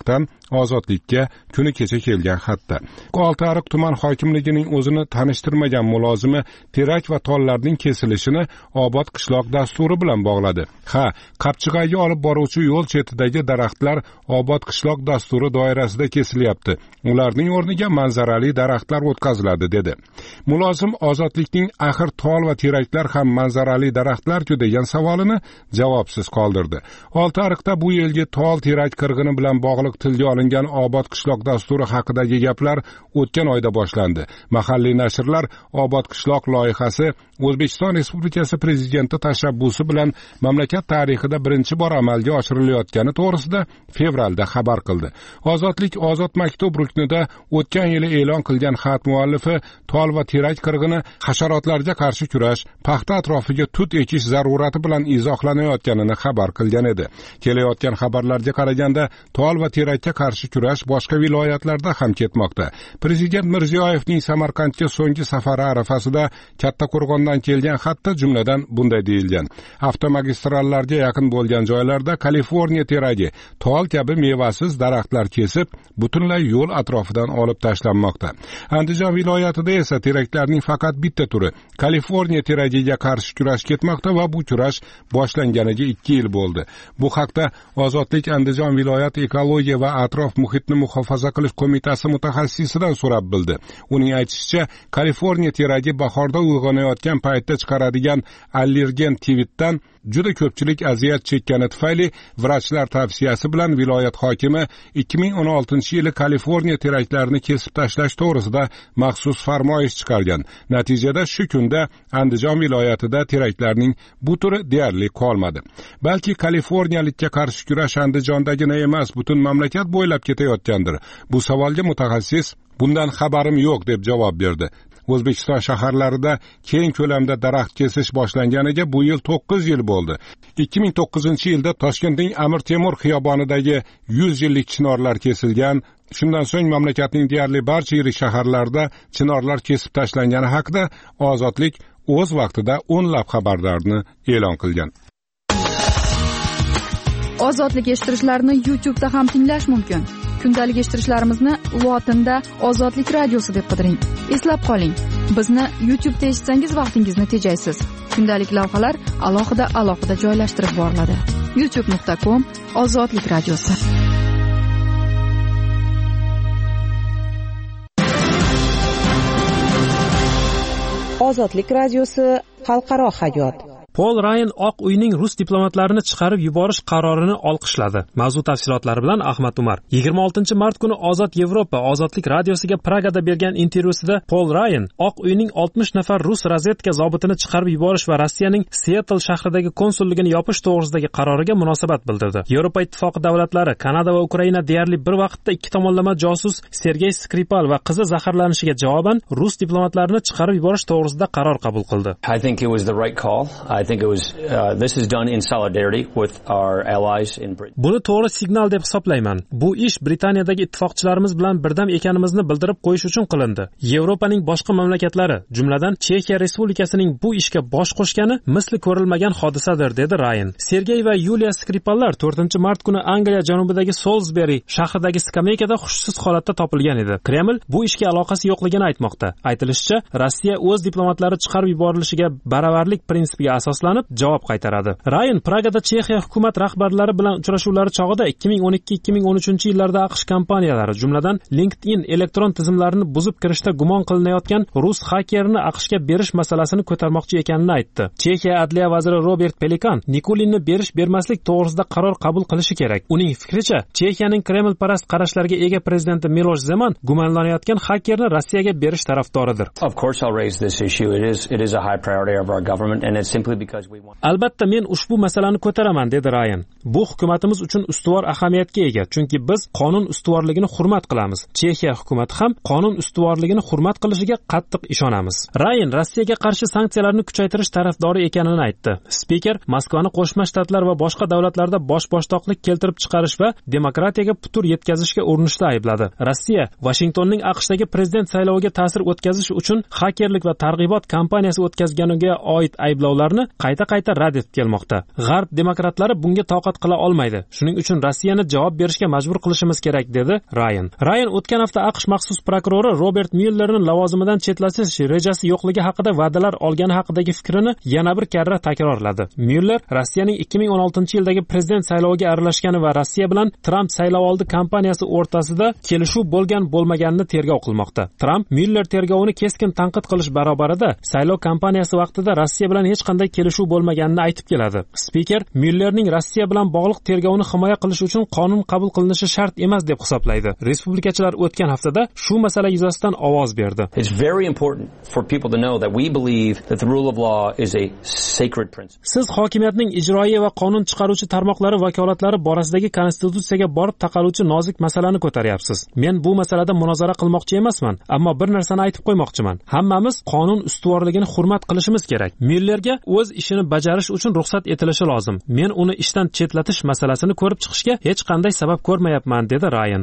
Ozodlikka kuni kecha kelgan xatda. Oltiariq tuman hokimligining o'zini tanishtirmagan mulozimi terak va tollarning kesilishini Obod qishloq dasturi bilan bog'ladi. Qapchig'ayga olib boruvchi yo'l chetidagi daraxtlar Obod qishloq dasturi doirasida kesilyapti. Ularning o'rniga manzarali daraxtlar o'tkaziladi dedi. Mulozim Ozodlikning axir tol va teraklar ham manzarali daraxtlar-ku degan savolini javobsiz qoldirdi. Oltiariqda bu yilgi tol terak qirg'ini bilan bog'liq tilga olingan Obod qishloq dasturi haqidagi gaplar o'tgan oyda boshlandi. Mahalliy nashrlar Obod qishloq loyihasi O'zbekiston Respublikasi prezidenti tashabbusi bilan mamlakat tarixida birinchi bor amalga oshirilayotgani to'g'risida fevralda xabar qildi. Ozodlik ozod maktub ruknida o'tgan yili e'lon qilgan xat muallifi tol va terak qirg'ini hasharotlarga qarshi kurash, paxta atrofiga tut ekish zarurati bilan izohlanayotganini xabar qilgan edi. Kelayotgan xabarlarga qaraganda tol va terakka qarshi kurash boshqa viloyatlarda ham ketmoqda. Prezident Mirziyoyevning Samarqandga so'nggi safari arafasida Kattaqo'rg'ondan kelgan xatda jumladan bunday deyilgan: avtomagistrallarga yaqin bo'lgan joylarda Kaliforniya teragi, tol kabi mevasiz daraxtlar kesib, butunlay yo'l atrofidan olib tashlanmoqda. Andijon viloyatida esa teraklarning faqat bitta turi, Kaliforniya teragiga qarshi kurash ketmoqda va bu kurash boshlanganiga 2 yil bo'ldi. Bu haqda Ozodlik Andijon viloyat ekologiya va atrof muhitni muhofaza qilish qo'mitasi mutaxassisidan so'rab bildi. Uning aytishicha, Kaliforniya teragi bahorda uyg'onayotgan paytda chiqaradigan allergen tvitdan juda ko'pchilik aziyat chekkani tufayli vrachlar tavsiyasi bilan viloyat hokimi 2016-yili Kaliforniya teraklarini kesib tashlash to'g'risida maxsus farmoyish chiqargan. Natijada shu kunda Andijon viloyatida teraklarning bu turi deyarli qolmadi. Balki Kaliforniyalikka qarshi kurash Andijondagina emas, butun mamlakat bo'ylab ketayotgandir. Bu savolga mutaxassis bundan xabarim yo'q deb javob berdi. O'zbekiston shaharlarida keng ko'lamda daraxt kesish boshlanganiga bu yil 9 yil bo'ldi. 2009-yilda Toshkentning Amir Temur xiyobonidagi 100 yillik chinorlar kesilgan. Shundan so'ng mamlakatning deyarli barcha yirik shaharlarida chinorlar kesib tashlangani haqida Ozodlik o'z vaqtida o'nlab xabarlarni e'lon qilgan. Ozodlik eshittirishlarni YouTube'da ham tinglash mumkin. Kundalik eshittirishlarimizni lotinda Ozodlik radiosi deb qidiring. Eslab qoling, bizni YouTube'da eshitsangiz vaqtingizni tejaysiz. Kundalik lavhalar alohida joylashtirib boriladi. youtube.com/Ozodlik radiosi. Ozodlik radiosi xalqaro hayot. Pol Rayan Oq uyning rus diplomatlarini chiqarib yuborish qarorini olqishladi. Mavzu tafsilotlari bilan Ahmad Umar. 26 mart kuni Ozod Yevropa Ozodlik radiosiga Pragada bergan intervyusida Pol Rayan Oq uyning 60 nafar rus razvedka zobitini chiqarib yuborish va Rossiyaning Seattle shahridagi konsulligini yopish to'g'risidagi qaroriga munosabat bildirdi. Yevropa ittifoqi davlatlari, Kanada va Ukraina deyarli bir vaqtda ikki tomonlama josus Sergey Skripal va qizi zaharlanishiga javoban rus diplomatlarini chiqarib yuborish to'g'risida qaror qabul qildi. I think it was the right call. I think it was this is done in solidarity with our allies in Britain. Buni to'g'ri signal deb hisoblayman. Bu ish Britaniyadagi ittifoqchilarimiz bilan birdam ekanimizni bildirib qo'yish uchun qilindi. Yevropaning boshqa mamlakatlari, jumladan Chexiya Respublikasining bu ishga bosh qo'shgani misli ko'rilmagan hodisadir, dedi Rayan. Sergey va Yuliya Skripallar 4-mart kuni Angliya janubidagi Salisbury shahridagi skameykada hushsiz holatda topilgan edi. Kreml bu ishga aloqasi yo'qligini aytmoqda. Aytilishicha, Rossiya o'z diplomatlari chiqarib yuborilishiga baravarlik prinsipiga asoslanib javob qaytaradi. Rayan Pragada Chexiya hukumat rahbarlari bilan uchrashuvlari chog'ida 2012-2013-yillarda AQSh kompaniyalari, jumladan LinkedIn elektron tizimlarini buzib kirishda gumon qilinayotgan rus xakerni AQShga berish masalasini ko'tarmoqchi ekanini aytdi. Chexiya adliya vaziri Robert Pelikan Nikulinni berish-bermaslik to'g'risida qaror qabul qilishi kerak. Uning fikricha, Chexiyaning Kreml-parast qarashlarga ega prezidenti Milosh Zeman gumonlanayotgan xakerni Rossiyaga berish tarafdoridir. Of course I'll raise this issue. It is a high priority of our government and it's simply because Albatta men ushbu masalani ko'taraman, dedi Rayan. Bu hukumatimiz uchun ustuvor ahamiyatga ega, chunki biz qonun ustuvorligini hurmat qilamiz. Chexiya hukumati ham qonun ustuvorligini hurmat qilishiga qattiq ishonamiz. Rayan Rossiyaga qarshi sanksiyalarni kuchaytirish tarafdori ekanini aytdi. Spiker Moskvani Qo'shma Shtatlar va boshqa davlatlarda bosh-boshtoqlik keltirib chiqarish va demokratiyaga putur yetkazishga urinishda aybladi. Rossiya Washingtonning AQShdagi prezident sayloviga ta'sir o'tkazish uchun xakerlik va targ'ibot kampaniyasi o'tkazganiga oid ayblovlarni qayta rad etib kelmoqda. G'arb demokratlari bunga toqat qila olmaydi. Shuning uchun Rossiyani javob berishga majbur qilishimiz kerak, dedi Ryan. Ryan o'tgan hafta AQSh maxsus prokurori Robert Myullerni lavozimidan chetlashish rejasi yo'qligi haqida va'dalar olgani haqidagi fikrini yana bir karra takrorladi. Myuller Rossiyaning 2016-yildagi prezident sayloviga aralashgani va Rossiya bilan Trump saylovoldi kampaniyasi o'rtasida kelishuv bo'lgan-bo'lmaganini tergov qilmoqda. Trump Myuller tergovini keskin tanqid qilish barobarida saylov kampaniyasi vaqtida Rossiya bilan hech qanday kelishuv bo'lmaganini aytib keladi. Spiker Myullerning Rossiya bilan bog'liq tergovini himoya qilish uchun qonun qabul qilinishi shart emas deb hisoblaydi. Respublikachilar o'tgan haftada shu masala yuzasidan ovoz berdi. It's very important for people to know that we believe that the rule of law is a sacred principle. Siz hokimiyatning ijroiya va qonun chiqaruvchi tarmoqlari vakolatlari borasidagi konstitutsiyaga borib taqaluvchi nozik masalani ko'taryapsiz. Men bu masalada munozara qilmoqchi emasman, ammo bir narsani aytib qo'ymoqchiman. Hammamiz qonun ustuvorligini hurmat qilishimiz kerak. Myullerga o'z ishini bajarish uchun ruxsat etilishi lozim. Men uni ishdan chetlatish masalasini ko'rib chiqishga hech qanday sabab ko'rmayapman, dedi Ryan.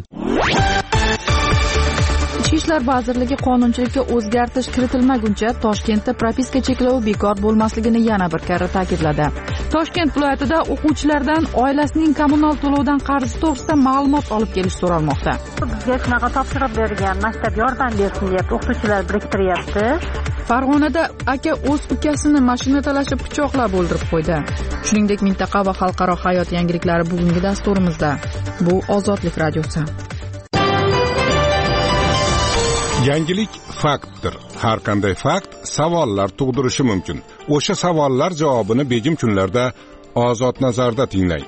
Ichki ishlar vazirligi qonunchilikka o'zgartirish kiritilmaguncha Toshkentda propiska cheklovi bekor bo'lmasligini yana bir karra ta'kidladi. Toshkent viloyatida o'quvchilardan oilasining kommunal to'lovidan qarzi to'g'risida ma'lumot olib kelish so'ralmoqda. Bizga shunaqa topshiriq bergan, maktab yordam bersin deb o'qituvchilar biriktiryapti. Farg'onada aka o'z ukasini mashina talashib pichoqlab o'ldirib qo'ydi. Shuningdek, mintaqa va xalqaro hayot yangiliklari bugungi dasturimizda. Bu Ozodlik radiosi. Yangilik faktdir. Har qanday fakt savollar tug'dirishi mumkin. O'sha savollar javobini begim kunlarda Ozod nazarda tinglang.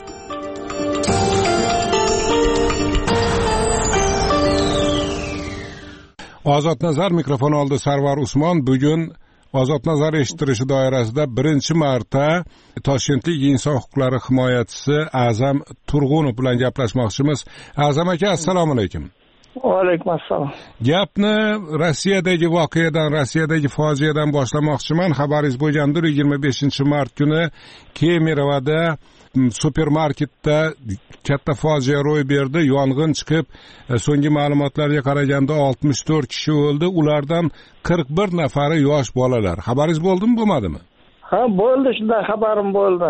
Ozod nazar mikrofon oldi Sarvar Usmon. Bugun Ozod nazar eshittirishi doirasida 1-marta Toshkentlik inson huquqlari himoyachisi A'zam Turg'unov bilan gaplashmoqchimiz. A'zam aka, assalomu alaykum. Va alaykum assalom. Gapni Rossiyadagi voqeadan, Rossiyadagi fojiadan boshlamoqchiman. Xabaringiz bo'lgandir, 25-mart kuni Kemerovada supermarketda katta fojia ro'y berdi. Yong'in chiqib, so'nggi ma'lumotlarga qaraganda 64 kishi o'ldi. Ulardan 41 nafari yosh bolalar. Xabaringiz bo'ldimi, bo'lmadimi? Ha, bo'ldi, shunday xabarim bo'ldi.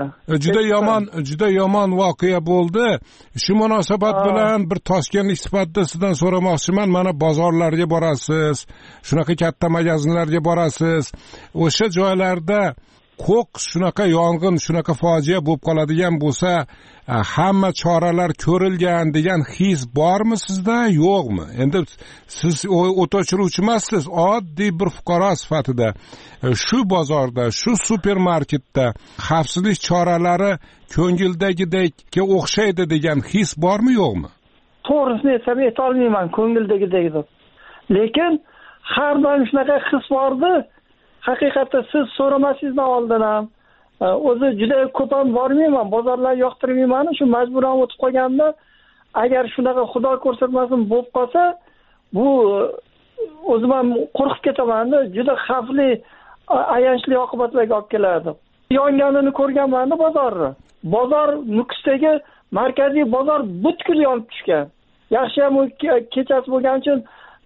Juda yomon voqea bo'ldi. Shu munosabat bilan bir toshkentlik sifatida sizdan so'ramoqchiman. Mana bozorlarga borasiz, shunaqa katta magazinlarga borasiz. O'sha joylarda shunaqa yong'in, shunaqa fojia bo'lib qoladigan bo'lsa, hamma choralar ko'rilgan degan his bormi sizda, yo'qmi? Endi siz o't o'chiruvchi emassiz, oddiy bir fuqaro sifatida shu bozorda, shu supermarketda xavfsizlik choralari ko'ngildagidekka o'xshaydi degan his bormi, yo'qmi? To'g'risini aytsam, aytolmayman ko'ngildagidek deb. Lekin har doim shunaqa his bordi. Haqiqatda siz so'ramasingizdan oldin ham o'zi juda ko'p ham bormayman, bozorlarga yoqtirmayman. Shu majburan o'tib qolganda, agar shunaqa xudo ko'rsatmasin bo'lib qolsa, bu o'zim ham qo'rqib ketaman-da, juda xavfli, ayanchli oqibatlarga olib keladi. Yonganini ko'rganman-da bozorni. Bozor Nukusdagi markaziy bozor butkul yonib tushgan. Yaxshi ham kechasi bo'lgani uchun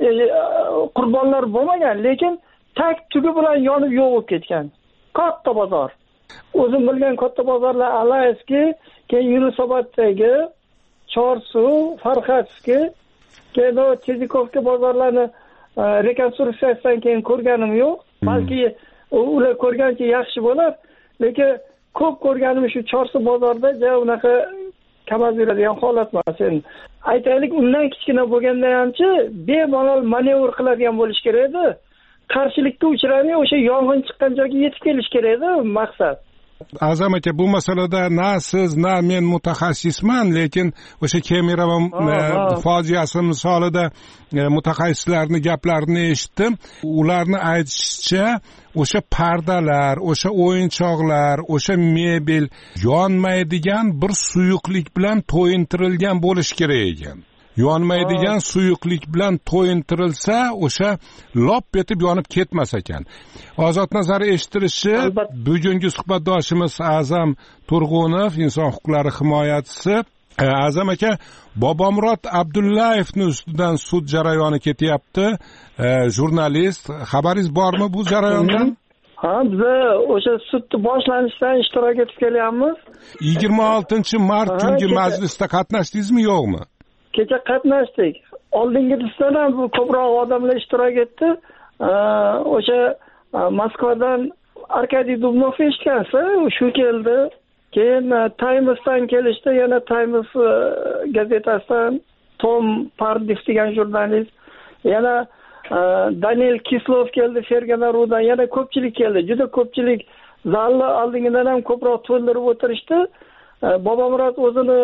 qurbonlar bo'lmagan, lekin tak tugi bilan yonib yo'q bo'lib ketgan. Katta bozor. O'zim bilgan katta bozorlar Alayski, keyin Yunusoboddagi, Chorsuv, Farxatskiy, keyin Chezikovka bozorlarni rekonstruksiyadan keyin ko'rganim yo'q. Balki ular ko'rgancha yaxshi bo'lar, lekin ko'p ko'rganim shu Chorsuv bozorida unaqa kamaz yuradigan holat emas. Endi aytaylik, undan kichkina bo'lganda hamchi bemalol manevr qiladigan bo'lish kerak edi. Qarshilikka uchramay o'sha yong'in chiqqan joyga yetib kelish kerak edi maqsad. A'zam aka, bu masalada na siz, na men mutaxassisman, lekin o'sha Kemerova fojiasi misolida mutaxassislarning gaplarini eshitdim. Ularni aytishicha, o'sha pardalar, o'sha o'yinchoqlar, o'sha mebel yonmaydigan bir suyuqlik bilan to'yintirilgan bo'lishi kerak ekan. Yonmaydigan suyuqlik bilan to'yintirilsa, o'sha lop etib yonib ketmas ekan. Ozod nazar eshittirishi bugungi suhbatdoshimiz A'zam Turg'unov, inson huquqlari himoyachisi. A'zam aka, Bobomurod Abdullayevning ustidan sud jarayoni ketyapti. Jurnalist, xabaringiz bormi bu jarayondan? Ha, biz o'sha sudni boshlanishidan ishtirok etib kelyapmiz. 26 mart kungi majlisda qatnashdingizmi, yo'qmi? Kecha qatnashdik. Oldingisidan ham ko'proq odamlar ishtirok etdi. O'sha Moskvadan Arkadiy Dubnov eshitgansiz, shu keldi. Keyin Times'dan kelishdi, yana Times gazetasidan Tom Pardiv degan jurnalist, yana Daniel Kislov keldi Ferganarudan, yana ko'pchilik keldi. Juda ko'pchilik zalni oldingidan ham ko'proq to'ldirib o'tirishdi. Bobomurod o'zini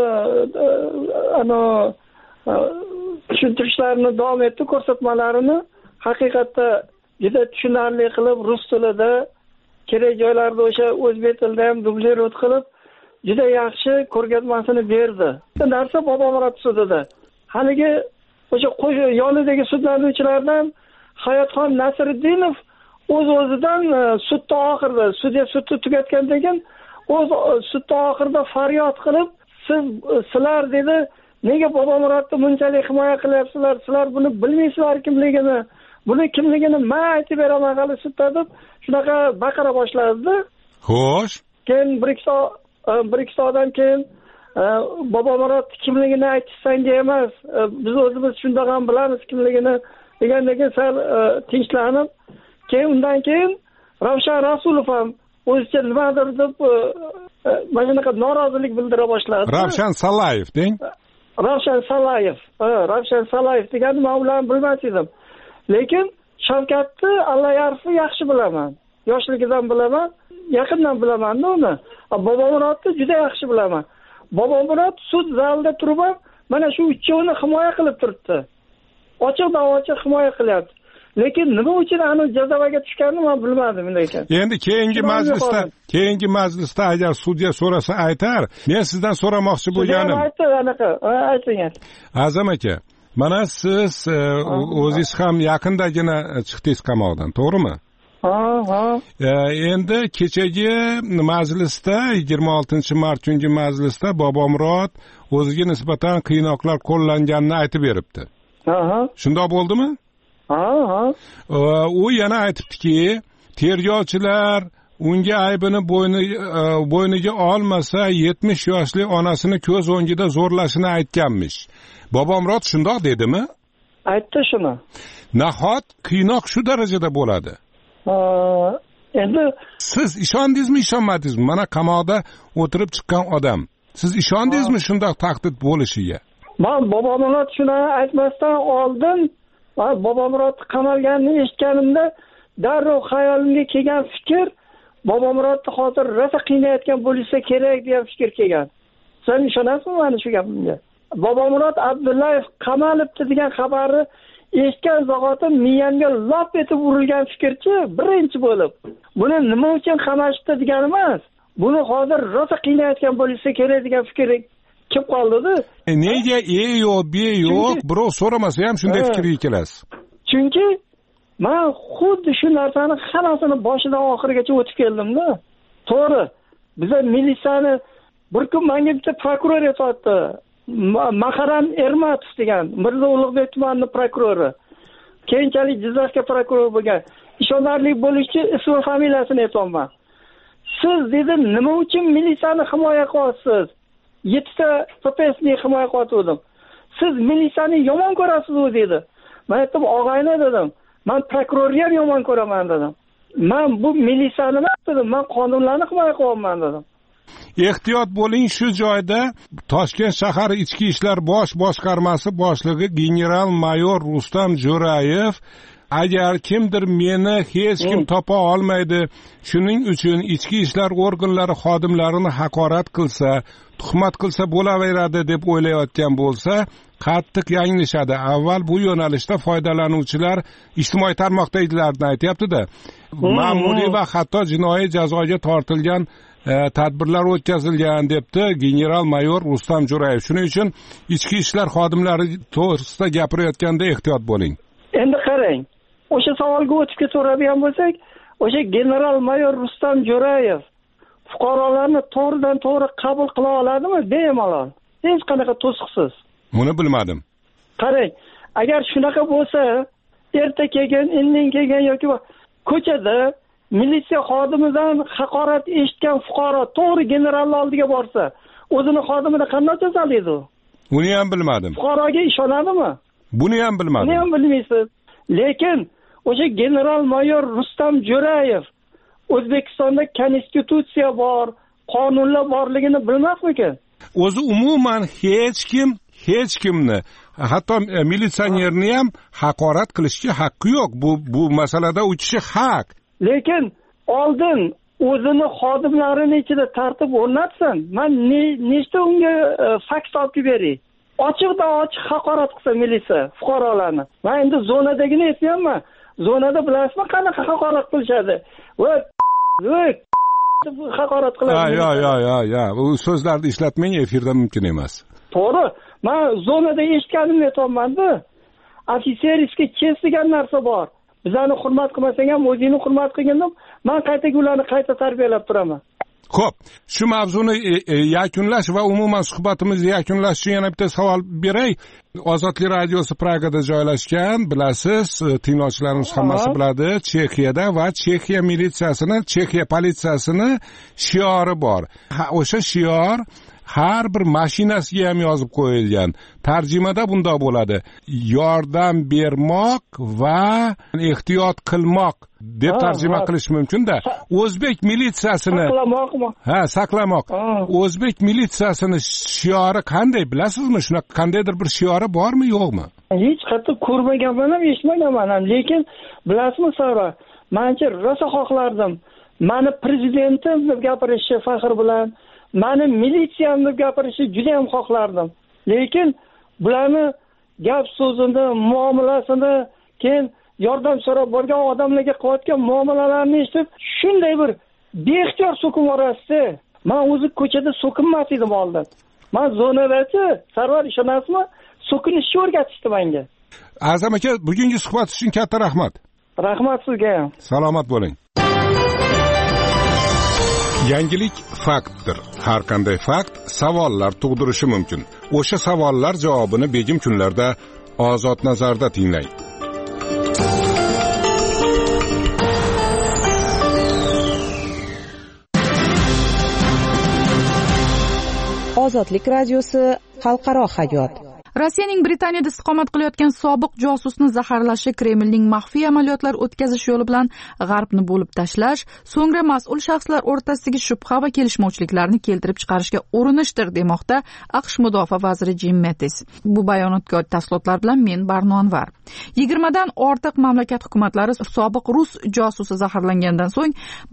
tushuntirishlarini davom etdi, ko'rsatmalarini haqiqatda juda tushunarli qilib rus tilida, kerak joylarda o'sha o'zbek tilida ham dublyirot qilib juda yaxshi ko'rgazmasini berdi. Narsa Bobomurod sudida. Haligi o'sha yonidagi sudlanuvchilardan Hayotxon Nasriddinov o'z-o'zidan sudda oxirida, sudya sudni tugatgandan keyin sudda oxirida faryod qilib, sizlar dedi, nega Bobomurodni bunchalik himoya qilyapsizlar? Sizlar buni bilmaysizlar kimligini. Buni kimligini men aytib beraman hali sudda deb shunaqa baqira boshladi. Xo'sh. Keyin bir ikki soatdan keyin Bobomurod kimligini aytishsanga emas, biz o'zimiz shunda ham bilamiz kimligini degandan sal tinchlanib, keyin undan keyin Ravshan Rasulov ham o'zicha nimadir deb mana shunaqa norozilik bildira boshladi. Ravshan Salayev deng. Ravshan Salayev degan men ularni bilmas edim. Lekin Shavkatni Allayarfni yaxshi bilaman. Yoshligidan bilaman, yaqindan bilaman-da uni. Bobomurodni juda yaxshi bilaman. Bobomurod sud zalida turib, mana shu uchovini himoya qilib turibdi. Ochiq-ochiq himoya qilyapti. Lekin nima uchun ani jazovaga tushganini men bilmadim lekin. Endi keyingi majlisda agar sudya so'rasa aytar. Men sizdan so'ramoqchi bo'lganim. Ayting. Azam aka, mana siz o'zingiz ham yaqindagina chiqdingiz qamoqdan, to'g'rimi? Endi kechagi majlisda 26 mart kungi majlisda Bobomurod o'ziga nisbatan qiynoqlar qo'llanganini aytib beribdi. Shundoq bo'ldimi? U yana aytibdiki, tergovchilar unga aybini bo'yniga olmasa 70 yoshli onasini ko'z o'ngida zo'rlashini aytganmish. Bobomurod shundoq dedimi? Aytdi shuni. Nahot qiynoq shu darajada bo'ladi? Endi siz ishondingizmi, ishonmadingizmi? Mana qamoqda o'tirib chiqqan odam. Siz ishondingizmi shundoq tahdid bo'lishiga? Men Bobomurod shuni aytmasdan oldin, Bobomurod qamalganini eshitganimda darrov xayolimga kelgan fikr, Bobomurodni hozir rosa qiynayotgan bo'lsa kerak degan fikr kelgan. Sen ishonasizmi mana shu gapimga? Bobomurod Abdullayev qamalibdi degan xabarni eshitgan zahotim miyamga lop etib urilgan fikrchi birinchi bo'lib. Buni nima uchun qamashibdi degan emas. Buni hozir rosa qiynayotgan bo'lsa kerak degan fikr kelib qoldi-da. Nega yo'q, yo'q, birov so'ramasa ham shunday fikrga kelasiz. Chunki men xuddi shu narsani hammasini boshidan oxirigacha o'tib keldim-da. To'g'ri. Biza militsiyani bir kun menga bitta prokuror aytdi. Maxaram Ermatov degan Mirzo Ulug'bek tumanining prokurori. Keyinchalik Jizzaxga prokuror bo'lgan. Ishonarli bo'lishi ismi familiyasini aytolman. Siz dedi, nima uchun militsiyani himoya qilyapsiz? 7 ta PPSni himoya qilyaptim. Siz militsiyani yomon ko'rasiz dedi. Men aytdim, og'ayni dedim. Men prokurorni ham yomon ko'raman dedim. Men bu militsiyani emas dedim, men qonunlarni himoya qilyapman dedim. Ehtiyot bo'ling, shu joyda Toshkent shahar ichki ishlar bosh boshqarmasi boshlig'i general mayor Rustam Jo'rayev agar kimdir meni hech kim topa olmaydi, shuning uchun ichki ishlar organlari xodimlarini haqorat qilsa, tuhmat qilsa bo'laveradi deb o'ylayotgan bo'lsa, qattiq yanglishadi. Avval bu yo'nalishda foydalanuvchilar ijtimoiy tarmoqdagilarni aytayapti-da. Ma'muriy va hatto jinoiy jazoga tortilgan tadbirlar o'tkazilgan debdi general mayor Rustam Jo'rayev. Shuning uchun ichki ishlar xodimlari to'g'risida gapirayotganda ehtiyot bo'ling. Endi qarang, o'sha savolga o'tib ketaveradigan bo'lsak, o'sha general mayor Rustam Jo'rayev fuqarolarni to'g'ridan to'g'ri qabul qila oladimi? Bemalol. Hech qanaqa to'siqsiz. Buni bilmadim. Qarang, agar shunaqa bo'lsa, erta kelgan, indin kelgan yoki ko'chada militsiya xodimidan haqorat eshitgan fuqaro to'g'ri generalni oldiga borsa, o'zini xodimini qanday jazolaydi u? Buni ham bilmadim. Fuqaroga ishonadimi? Buni ham bilmadim. Buni ham bilmaysiz. Lekin o'sha general mayor Rustam Jo'rayev O'zbekistonda konstitutsiya bor, qonunlar borligini bilmasmikan? O'zi umuman hech kimni, hatto militsionerni ham haqorat qilishga haqqi yo'q. Bu masalada u kishi haq. Lekin oldin o'zini xodimlarini ichida tartib o'rnatsin. Men nechta unga faks olib beray. Ochiqdan ochiq haqorat qilsa militsiya fuqarolarni. Men endi zonadagini aytmayapman. Zonada bilasizmi qanaqa haqorat qilishadi? Haqorat qiladi. Yo. Bu so'zlarni ishlatmang, efirda mumkin emas. To'g'ri. Men zonada eshitganimni aytayapman-da. Ofitserskiy kes degan narsa bor. Bizlarni hurmat qilmasang ham o'zingni hurmat qilgandim. Men qaytaga ularni qayta tarbiyalab turaman. Xo'p, shu mavzuni yakunlash va umuman suhbatimizni yakunlash uchun yana bitta savol beray. Ozodlik radiosi Pragada joylashgan, bilasiz, tinglovchilarimiz hammasi biladi, Chexiyada va Chexiya politsiyasini shiori bor. O'sha shior har bir mashinasiga ham yozib qo'yilgan. Tarjimada bunday bo'ladi: yordam bermoq va ehtiyot qilmoq deb tarjima qilish mumkin-da. O'zbek militsiyasini saqlamoq. O'zbek militsiyasini shiori qanday, bilasizmi? Shunaqa qandaydir bir shiori bormi, yo'qmi? Hech qattiq ko'rmaganman ham, eshitmaganman ham, lekin bilasizmi Sara, mencha rosa xohlardim. Meni prezidentim deb gapirishi faxr bilan, meni militsiyam deb gapirishi juda ham xohlardim. Lekin bularni gap so'zini, muomalasini, keyin yordam so'rab borgan odamlarga qilayotgan muomalalarni eshitib, shunday bir beixtiyor so'kin orasida. Men o'zi ko'chada so'kinmas edim oldin. Men zonadachi, Sarvar, ishonasizmi? So'kinishni o'rgatishdi menga. Azam aka, bugungi suhbat uchun katta rahmat. Rahmat sizga ham. Salomat bo'ling. Yangilik faktdir. Har qanday fakt savollar tug'dirishi mumkin. O'sha savollar javobini begim kunlarda Ozod nazarda tinglang. Ozodlik radiosi xalqaro hayot. Rossiyaning Britaniyada istiqomat qilayotgan sobiq josusni zaharlashi, Kremlning maxfiy amaliyotlar o'tkazish yo'li bilan g'arbni bo'lib tashlash, so'ngra mas'ul shaxslar o'rtasidagi shubha va kelishmovchiliklarni keltirib chiqarishga urinishdir demoqda AQSh mudofaa vaziri Jim Mattis. Bu bayonotga oid tafsilotlar bilan men Barno Anvar. 20 dan ortiq mamlakat hukumatlari sobiq rus josusi zaharlangandan so'ng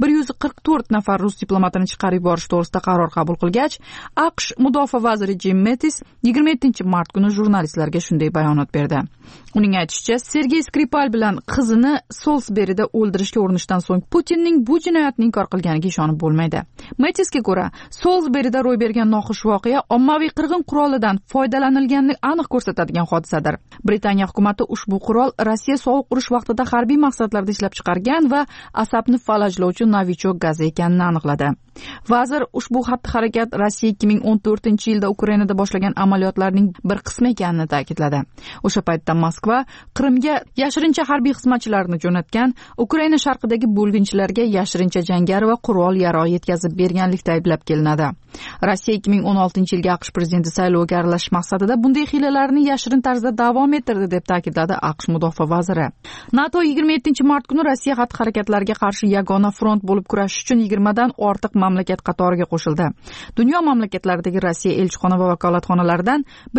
144 nafar rus diplomatini chiqarib yuborish to'g'risida qaror qabul qilgach, AQSh mudofaa vaziri Jim Mattis 27-mart kuni jurnalistlarga shunday bayonot berdi. Uning aytishicha, Sergey Skripal bilan qizini Solsberida o'ldirishga urinishdan so'ng Putinning bu jinoyatni inkor qilganiga ishonib bo'lmaydi. Mattisga ko'ra, Solsberida ro'y bergan noxush voqea ommaviy qirg'in qurolidan foydalanilganini aniq ko'rsatadigan hodisadir. Britaniya hukumati ushbu qurol Rossiya sovuq urush vaqtida harbiy maqsadlarda ishlab chiqargan va asabni falajlovchi novichok gazi ekanini aniqladi. Vazir ushbu xatti-harakat Rossiya 2014-yilda Ukrainada boshlagan amaliyotlarning bir qismi ekanini ta'kidladi. O'sha paytda Moskva Qrimga yashirincha harbiy xizmatchilarni jo'natgan, Ukraina sharqidagi bo'lginchilarga yashirincha jangari va qurol-yarog' yetkazib berganlikda ayblab kelinadi. Rossiya 2016-yilga AQSh prezidenti sayloviga aralashish maqsadida bunday hiylalarni yashirin tarzda davom ettirdi deb ta'kidladi AQSh mudofaa vaziri. NATO 27-mart kuni Rossiya xatti-harakatlariga qarshi yagona front bo'lib kurashish uchun 20 dan ortiq mamlakat qatoriga qo'shildi. Dunyo mamlakatlaridagi Rossiya elchixona va vakolatxonalaridan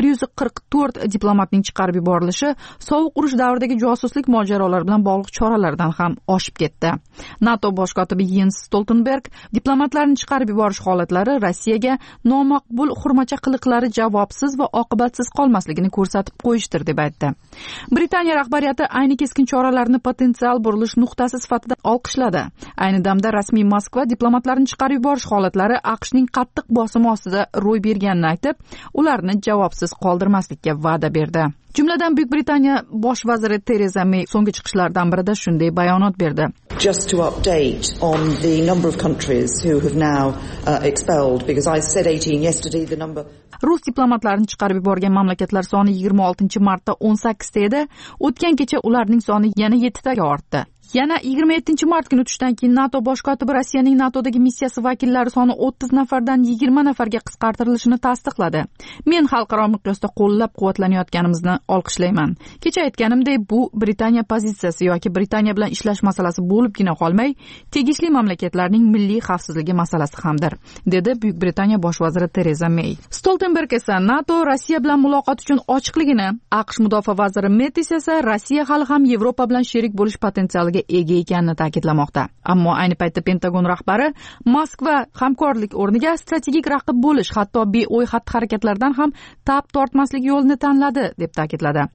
144 diplomatning chiqarib yuborilishi sovuq urush davridagi josuslik mojarolari bilan bog'liq choralardan ham oshib ketdi. NATO bosh kotibi Jens Stoltenberg diplomatlarni chiqarib yuborish holatlari Rossiyaga nomaqbul xurmacha qiliqlari javobsiz va oqibatsiz qolmasligini ko'rsatib qo'yishdir deb aytdi. Britaniya rahbariyati ayni keskin choralarni potensial burilish nuqtasi sifatida olqishladi. Ayni damda rasmiy Moskva diplomatlarni chiqarib yuborish holatlari AQShning qattiq bosimi ostida ro'y berganini aytib, ularni javobsiz qoldirmaslikka va'da berdi. Jumladan Buyuk Britaniya bosh vaziri Theresa May so'nggi chiqishlaridan birida shunday bayonot berdi. Just to update on the number of countries who have now expelled, because I said 18 yesterday, the number. Rus diplomatlarini chiqarib yuborgan mamlakatlar soni 26-martda 18 ta edi. O'tgan kecha ularning soni yana 7 taga ortdi. Yana 27-mart kuni tushdan keyin NATO bosh kotibi Rossiyaning NATOdagi missiyasi vakillari soni 30 nafardan 20 nafarga qisqartirilishini tasdiqladi. Men xalqaro miqyosda qo'llab-quvvatlanayotganimizni olqishlayman. Kecha aytganimdek, bu Britaniya pozitsiyasi yoki Britaniya bilan ishlash masalasi bo'libgina qolmay, tegishli mamlakatlarning milliy xavfsizligi masalasi hamdir, dedi Buyuk Britaniya bosh vaziri Tereza May. Stoltenberg esa NATO Rossiya bilan muloqot uchun ochiqligini, AQSh mudofaa vaziri Mattis esa Rossiya hali ham Yevropa bilan sherik bo'lish potensialiga ega ekanini ta'kidlamoqda. Ammo ayni paytda Pentagon rahbari Moskva hamkorlik o'rniga strategik raqib bo'lish, hatto beo'y xatti-harakatlardan ham tap tortmaslik yo'lini tanladi, deb ta'kidladi.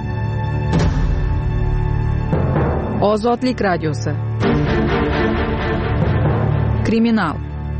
Ozodlik radiosi. Kriminal.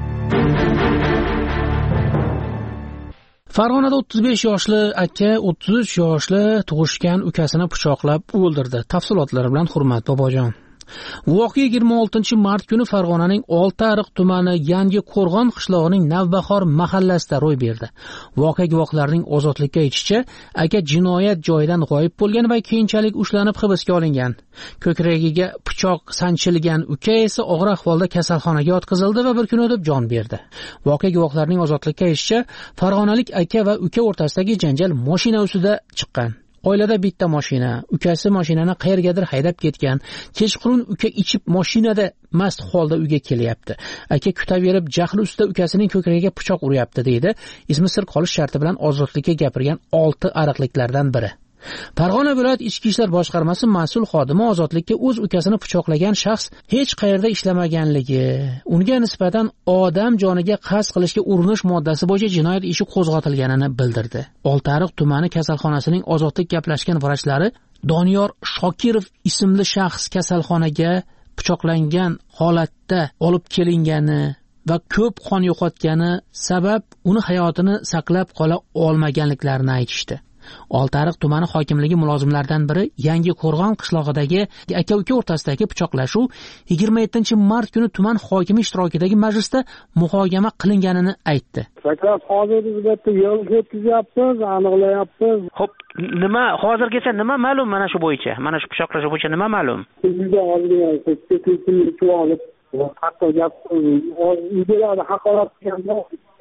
Farg'onada 35 yoshli aka 33 yoshli tug'ishgan ukasini pichoqlab o'ldirdi. Tafsilotlar bilan Hurmat Bobojon. Voqea 26 mart kuni Farg'onaning Oltiariq tumani Yangi Qo'rg'on qishlog'ining Navbahor mahallasida ro'y berdi. Voqea guvohlarining ozodlikka aytishicha, aka jinoyat joyidan g'oyib bo'lgan va keyinchalik ushlanib hibsga olingan. Ko'kragiga pichoq sanchilgan uka esa og'ir ahvolda kasalxonaga yotqizildi va bir kun o'tib jon berdi. Voqea guvohlarining ozodlikka aytishicha, farg'onalik aka va uka o'rtasidagi janjal mashina ustida chiqqan. Oilada bitta mashina, ukasi mashinani qayergadir haydab ketgan. Kechqurun uka ichib mashinada mast holda uyga kelyapti. Aka kutaverib jahl ustida ukasining ko'kragiga pichoq uryapti, deydi ismi sir qolish sharti bilan ozodlikka gapirgan 6 ariqliklardan biri. Farg'ona viloyat ichki ishlar boshqarmasi mas'ul xodimi ozodlikka o'z ukasini pichoqlagan shaxs hech qayerda ishlamaganligi, unga nisbatan odam joniga qasd qilishga urinish moddasi bo'yicha jinoyat ishi qo'zg'atilganini bildirdi. Oltiariq tumani kasalxonasining ozodlik gaplashgan vrachlari Doniyor Shokirov ismli shaxs kasalxonaga pichoqlangan holatda olib kelingani va ko'p qon yo'qotgani sabab uni hayotini saqlab qola olmaganliklarini aytishdi. Oltiariq tumani hokimligi mulozimlaridan biri Yangi Qo'rg'on qishlog'idagi aka-uka o'rtasidagi pichoqlashuv 27-mart kuni tuman hokimi ishtirokidagi majlisda muhokama qilinganini aytdi. Hozir biz bitta yo'l o'tkazyapmiz, aniqlayapmiz. Xo'p, nima hozirgacha nima ma'lum mana shu bo'yicha? Mana shu pichoqlashuv bo'yicha nima ma'lum? Bizga olib hatto gap uydalarda haqorat qilganda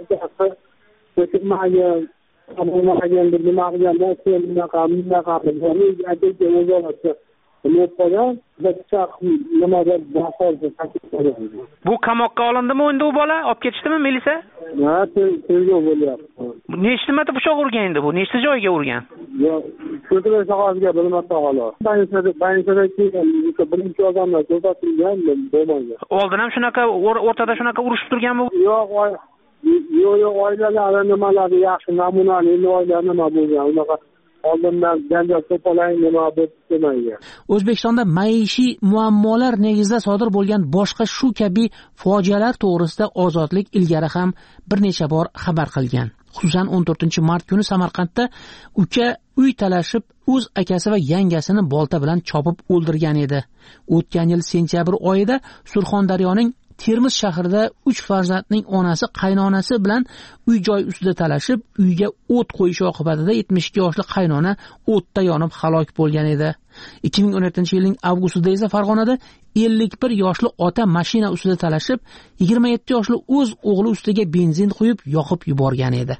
bu qamoqqa olindimi endi u bola? Olib ketishdimi militsiya? Ha, tergov bo'lyapti. Nechta marta pichoq urgan endi bu? Nechta joyga urgan? Yo'q, ko'tirish sohasiga bilmasa xolos. Banishada kelgan birinchi odamlar ko'rsatilgan bo'lmagan. Oldin ham shunaqa o'rtada shunaqa urushib turganmi? Yo'q, oilalar nimalari yaxshi, namunali oilalar nima bo'lgan, unaqa oldindan janjal to'polay nima deb demaydi. O'zbekistonda maishiy muammolar negizida sodir bo'lgan boshqa shu kabi fojialar to'g'risida Ozodlik ilgari ham bir necha bor xabar qilgan. Xususan 14-mart kuni Samarqandda uka uy talashib o'z akasi va yangasini bolta bilan chopib o'ldirgan edi. O'tgan yil sentyabr oyida Surxondaryoning Termiz shahrida 3 farzandning onasi qaynonasi bilan uy-joy ustida talashib, uyga o't qo'yish oqibatida 72 yoshli qaynona o'tda yonib halok bo'lgan edi. 2017-yilning avgustida esa Farg'onada 51 yoshli ota mashina ustida talashib, 27 yoshli o'z o'g'li ustiga benzin quyib yoqib yuborgan edi.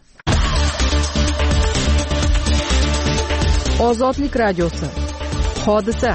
Ozodlik radiosi. Hodisa.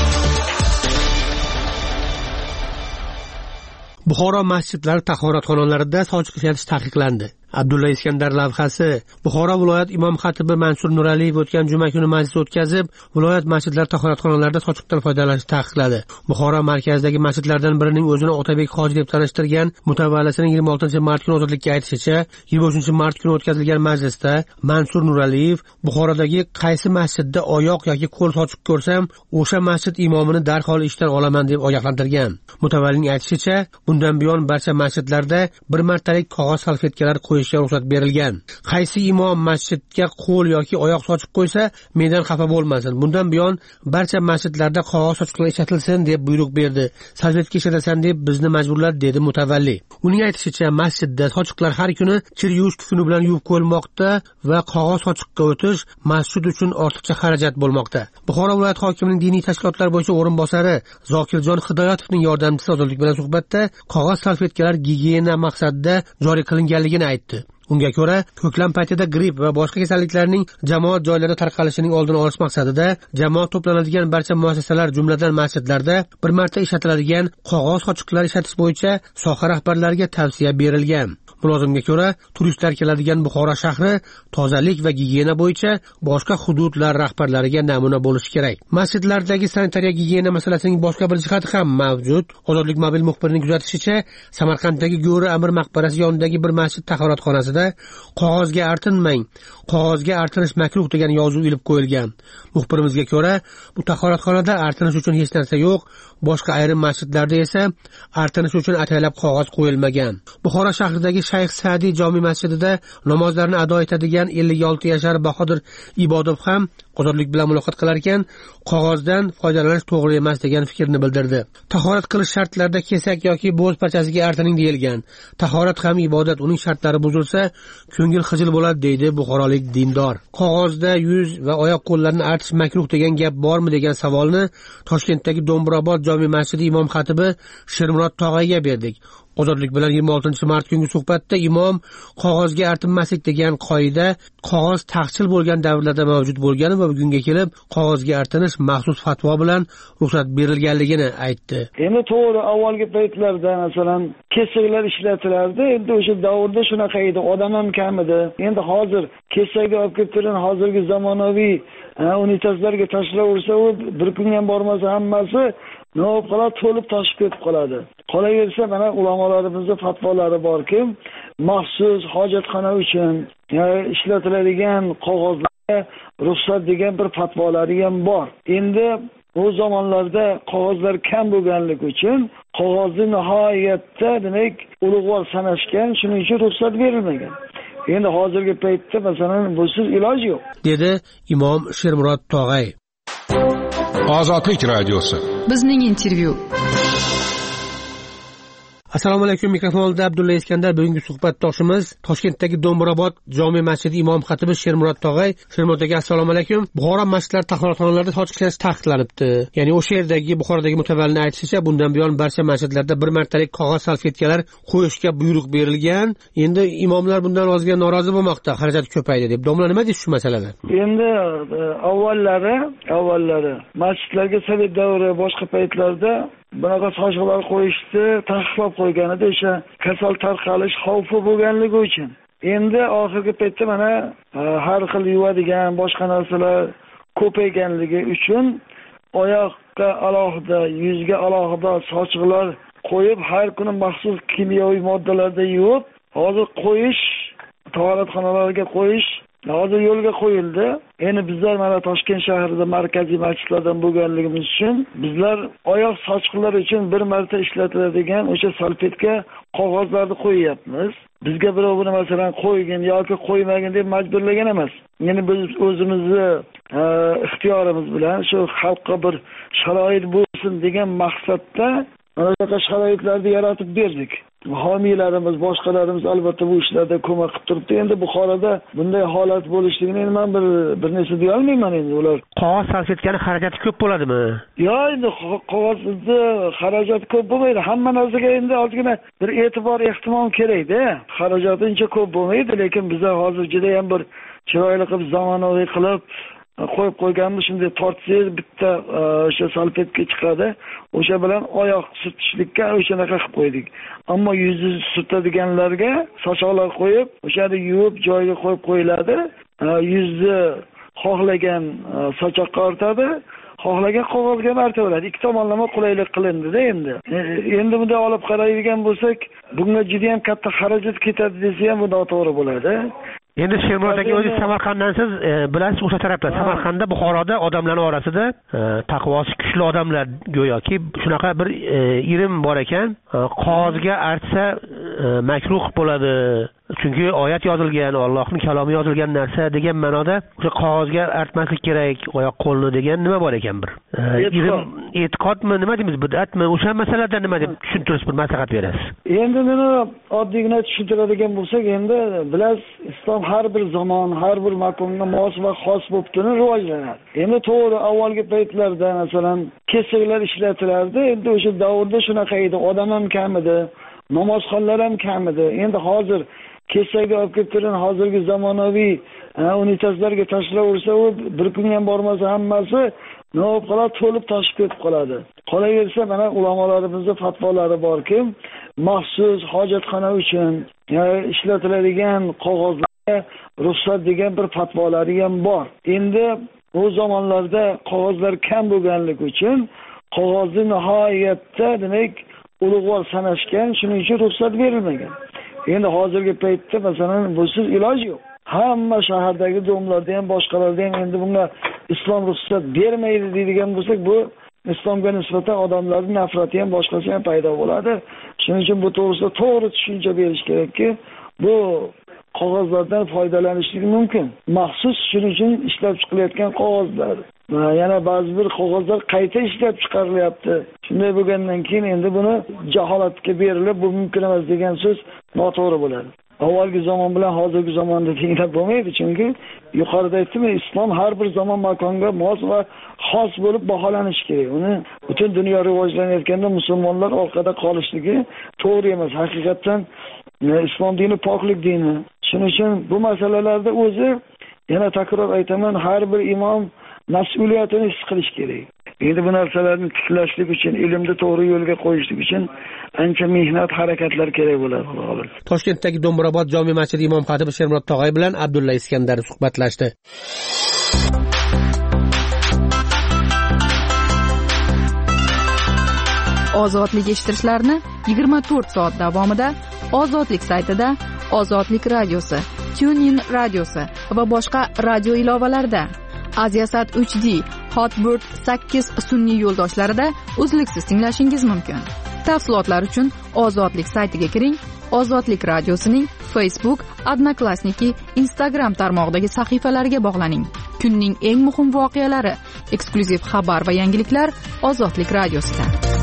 Buxoro masjidlari tahoratxonalarida sochiq ishlatish taqiqlandi. Abdulla Iskandar lavhasi. Buxoro viloyat imom xatibi Mansur Nuraliyev o'tgan juma kuni majlis o'tkazib, viloyat masjidlari tahoratxonalarida sochiqdan foydalanishni taqiqladi. Buxoro markazidagi masjidlardan birining o'zini Otabek hoji deb tanishtirgan mutavalisining 26-mart kuni ozodlikka aytishicha, 23-mart kuni o'tkazilgan majlisda Mansur Nuraliyev Buxorodagi qaysi masjidda oyoq yoki qo'l sochiq ko'rsam, o'sha masjid imomini darhol ishdan olaman deb ogohlantirgan. Mutavallining aytishicha, bundan buyon barcha masjidlarda bir martalik qog'oz salfetkalar qo'yishga ruxsat berilgan. Qaysi imom masjidga qo'l yoki oyoq sochib qo'ysa, mendan xafa bo'lmasin. Bundan buyon barcha masjidlarda qog'oz sochiqlar ishlatilsin deb buyruq berdi. Salfetka ishlatasan deb bizni majburladi, dedi mutavalli. Uning aytishicha, masjidda sochiqlar har kuni kir yuvish kufuni bilan yuvib qo'yilmoqda va qog'oz sochiqqa o'tish masjid uchun ortiqcha xarajat bo'lmoqda. Buxoro viloyat hokimining diniy tashkilotlar bo'yicha o'rinbosari Zokirjon Hidoyatovning yordamchisi Ozodlik bilan suhbatda qog'oz salfetkalar gigiyena maqsadida joriy qilinganligini aytdi. Unga ko'ra, ko'klam paytida gripp va boshqa kasalliklarning jamoat joylarida tarqalishining oldini olish maqsadida jamoat to'planadigan barcha muassasalar, jumladan masjidlarda bir marta ishlatiladigan qog'oz sochiqlar ishlatish bo'yicha soha rahbarlariga tavsiya berilgan. Mulozimga ko'ra, turistlar keladigan Buxoro shahri tozalik va gigiyena bo'yicha boshqa hududlar rahbarlariga namuna bo'lishi kerak. Masjidlardagi sanitariya gigiyena masalasining boshqa bir jihati ham mavjud. Ozodlik mobil muxbirining kuzatishicha, Samarqanddagi Go'ri Amir maqbarasi yonidagi bir masjid tahoratxonasida qog'ozga artinmang, qog'ozga artinish makruh degan yozuv ilib qo'yilgan. Muxbirimizga ko'ra, bu tahoratxonada artinish uchun hech narsa yo'q, boshqa ayrim masjidlarda esa artinish uchun ataylab qog'oz qo'yilmagan. Buxoro shahridagi Shayx Sa'diy jome masjidida namozlarni ado etadigan 56 yashar Bahodir Ibodov ham Ozodlik bilan muloqot qilar ekan, qog'ozdan foydalanish to'g'ri emas degan fikrni bildirdi. Tahorat qilish shartlarida kesak yoki bo'z parchasiga artining deyilgan. Tahorat ham ibodat, uning shartlari buzilsa, ko'ngil xijil bo'ladi, deydi buxorolik dindor. Qog'ozda yuz va oyoq qo'llarni artish makruh degan gap bormi degan savolni Toshkentdagi Do'mbirobod jome masjidi imom xatibi Shermurod Tog'ayga berdik. Ozodlik bilan 26-mart kungi suhbatda imom qog'ozga artinmaslik degan qoida qog'oz taqchil bo'lgan davrlarda mavjud bo'lgani va bugunga kelib qog'ozga artinish maxsus fatvo bilan ruxsat berilganligini aytdi. Endi to'g'ri, avvalgi paytlarda masalan kesaklar ishlatilardi. Endi o'sha davrda shunaqa edi, odam ham kam edi. Endi hozir kesakni olib kelib turgan hozirgi zamonaviy unitazlarga tashlaversa, u bir kun ham bormasa hammasi nima qiladi, to'lib toshib ketib qoladi. Qolaversa, mana ulamolarimizning fatvolari borki, maxsus hojatxona uchun ishlatiladigan qog'ozlarga ruxsat degan bir fatvolari ham bor. Endi bu zamonlarda qog'ozlar kam bo'lganligi uchun qog'ozni nihoyatda demak ulug'vor sanashgan, shuning uchun ruxsat berilmagan. Endi hozirgi paytda masalan busiz iloj yo'q, dedi imom Shermurod Tog'ay. Ozodlik radiosi. Bizning intervyu. Assalomu alaykum, mikrofonda Abdulla Iskandar. Bugungi suhbatdoshimiz Toshkentdagi Do'mbirobod jome masjidi imom xatibi Shermurod Tog'ay. Shermurod aka, assalomu alaykum. Buxoro masjidlar tahoratxonalarida sochiq ishlatish taqiqlanibdi. Ya'ni o'sha yerdagi Buxorodagi mutavallining aytishicha, bundan buyon barcha masjidlarda bir martalik qog'oz salfetkalar qo'yishga buyruq berilgan. Endi imomlar bundan ozga norozi bo'lmoqda, xarajat ko'paydi deb. Domla nima deysiz shu masalada? Endi avvallari masjidlarga sovet davri boshqa paytlarda bunaqa sochiqlar qo'yishni taqiqlab qo'ygan edi, o'sha kasal tarqalish xavfi bo'lganligi uchun. Endi oxirgi paytda mana har xil yuvadigan boshqa narsalar ko'payganligi uchun oyoqqa alohida, yuzga alohida sochiqlar qo'yib, har kuni maxsus kimyoviy moddalarda yuvib, hozir qo'yish, tahoratxonalarga qo'yish hozir yo'lga qo'yildi. Endi bizlar mana Toshkent shahrida markaziy masjidlardan bo'lganligimiz uchun bizlar oyoq sochiqlar uchun bir marta ishlatiladigan o'sha salfetka qog'ozlarni qo'yyapmiz. Bizga birov buni masalan qo'ygin yoki qo'ymagin deb majburlagan emas. Ya'ni biz o'zimizni ixtiyorimiz bilan shu xalqqa bir sharoit bo'lsin degan maqsadda mana sharoitlarni yaratib berdik. Homiylarimiz, boshqalarimiz albatta bu ishlarda ko'mak qilib turibdi. Endi Buxoroda bunday holat bo'lishligini men bir narsa deya olmayman. Endi ular qog'oz salfetkani xarajati ko'p bo'ladimi? Yo'q, endi qog'ozni xarajati ko'p bo'lmaydi. Hamma narsaga endi ozgina bir e'tibor, ehtimom kerak-da. Xarajati uncha ko'p bo'lmaydi, lekin bizlar hozir juda ham bir chiroyli qilib, zamonaviy qilib qo'yib qo'yganmiz. Shunday tortsangiz bitta o'sha salfetka chiqadi. O'sha bilan oyoq surtishlikka o'shanaqa qilib qo'ydik. Ammo yuzni surtadiganlarga sochoqlar qo'yib, o'shani yuvib joyiga qo'yib qo'yiladi. Yuzni xohlagan sochoqqa ortadi, xohlagan qog'ozga artaveradi. Ikki tomonlama qulaylik qilindi-da endi. Endi bunday olib qaraydigan bo'lsak, bunga juda ham katta xarajat ketadi desa ham bu noto'g'ri bo'ladi. Endi Shermurod aka, o'zi Samarqanddan siz bilasiz o'sha tarafda. Samarqandda, Buxoroda odamlar orasida taqvosi kuchli odamlar go'yoki shunaqa bir irim bor ekan. Qog'ozga artsa makruh bo'ladi, chunki oyat yozilgan, Allohning kalomi yozilgan narsa degan ma'noda o'sha qog'ozga artmaslik kerak oyoq qo'lni degan nima bor ekan bir e'tiqodmi, nima deymiz, bid'atmi, o'sha masalada nima deb tushuntirasiz, bir maslahat berasiz? Endi buni oddiygina tushuntiradigan bo'lsak, endi bilasiz, islom har bir zamon, har bir makonga mos va xos bo'lib turib rivojlanadi. Endi to'g'ri avvalgi paytlarda masalan kesaklar ishlatilardi. Endi o'sha davrda shunaqa edi, odam ham kam edi, namozxonlar ham kam edi. Endi hozir kesakni olib kelib turib, hozirgi zamonaviy unitazlarga tashlaversa, u bir kun ham bormasa hammasi nima bo'lib qoladi, to'lib toshib ketib qoladi. Qolaversa, mana ulamolarimizda fatvolari borki, maxsus hojatxona uchun ishlatiladigan qog'ozlarga ruxsat degan bir fatvolari ham bor. Endi o zamonlarda qog'ozlar kam bo'lganligi uchun qog'ozni nihoyatda demak ulug'vor sanashgan, shuning uchun ruxsat berilmagan. Endi hozirgi paytda masalan busiz iloj yo'q. Hamma shahardagi domlarda ham boshqalarda ham endi bunga islom ruxsat bermaydi deydigan bo'lsak, bu islomga nisbatan odamlarning nafrati ham boshqasi ham paydo bo'ladi. Shuning uchun bu to'g'risida to'g'ri tushuncha berish kerakki, bu qog'ozlardan foydalanishlik mumkin. Maxsus shuning uchun ishlab chiqilayotgan qog'ozlar. Yana ba'zi bir qog'ozlar qayta ishlab chiqarilyapti. Shunday bo'lgandan keyin endi buni jaholatga berilib, bu mumkin emas degan so'z noto'g'ri bo'ladi. Avvalgi zamon bilan hozirgi zamonda tenglab bo'lmaydi, chunki yuqorida aytdim, islom har bir zamon makonga mos va xos bo'lib baholanishi kerak. Uni butun dunyo rivojlanayotganda musulmonlar orqada qolishligi to'g'ri emas. Haqiqatan islom dini poklik dini. Shuning uchun bu masalalarda o'zi, yana takror aytaman, har bir imom mas'uliyatini his qilish kerak. Endi bu narsalarni tiklashlik uchun, ilmni to'g'ri yo'lga qo'yishlik uchun ancha mehnat, harakatlar kerak bo'ladi. Toshkentdagi Do'mbrobod jome masjidi imom xatibi Shermurod Tog'ay bilan Abdulla Iskandar suhbatlashdi. Ozodlik eshittirishlarni 24 soat davomida Ozodlik saytida, Ozodlik radiosi, TuneIn radiosi va boshqa radio ilovalarda, Aziasat 3D, Hotbird 8 sun'iy yo'ldoshlarida uzluksiz tinglashingiz mumkin. Tafsilotlar uchun Ozodlik saytiga kiring. Ozodlik radiosining Facebook, Odnoklassniki, Instagram tarmog'idagi sahifalariga bog'laning. Kunning eng muhim voqealari, eksklyuziv xabar va yangiliklar Ozodlik radiosida.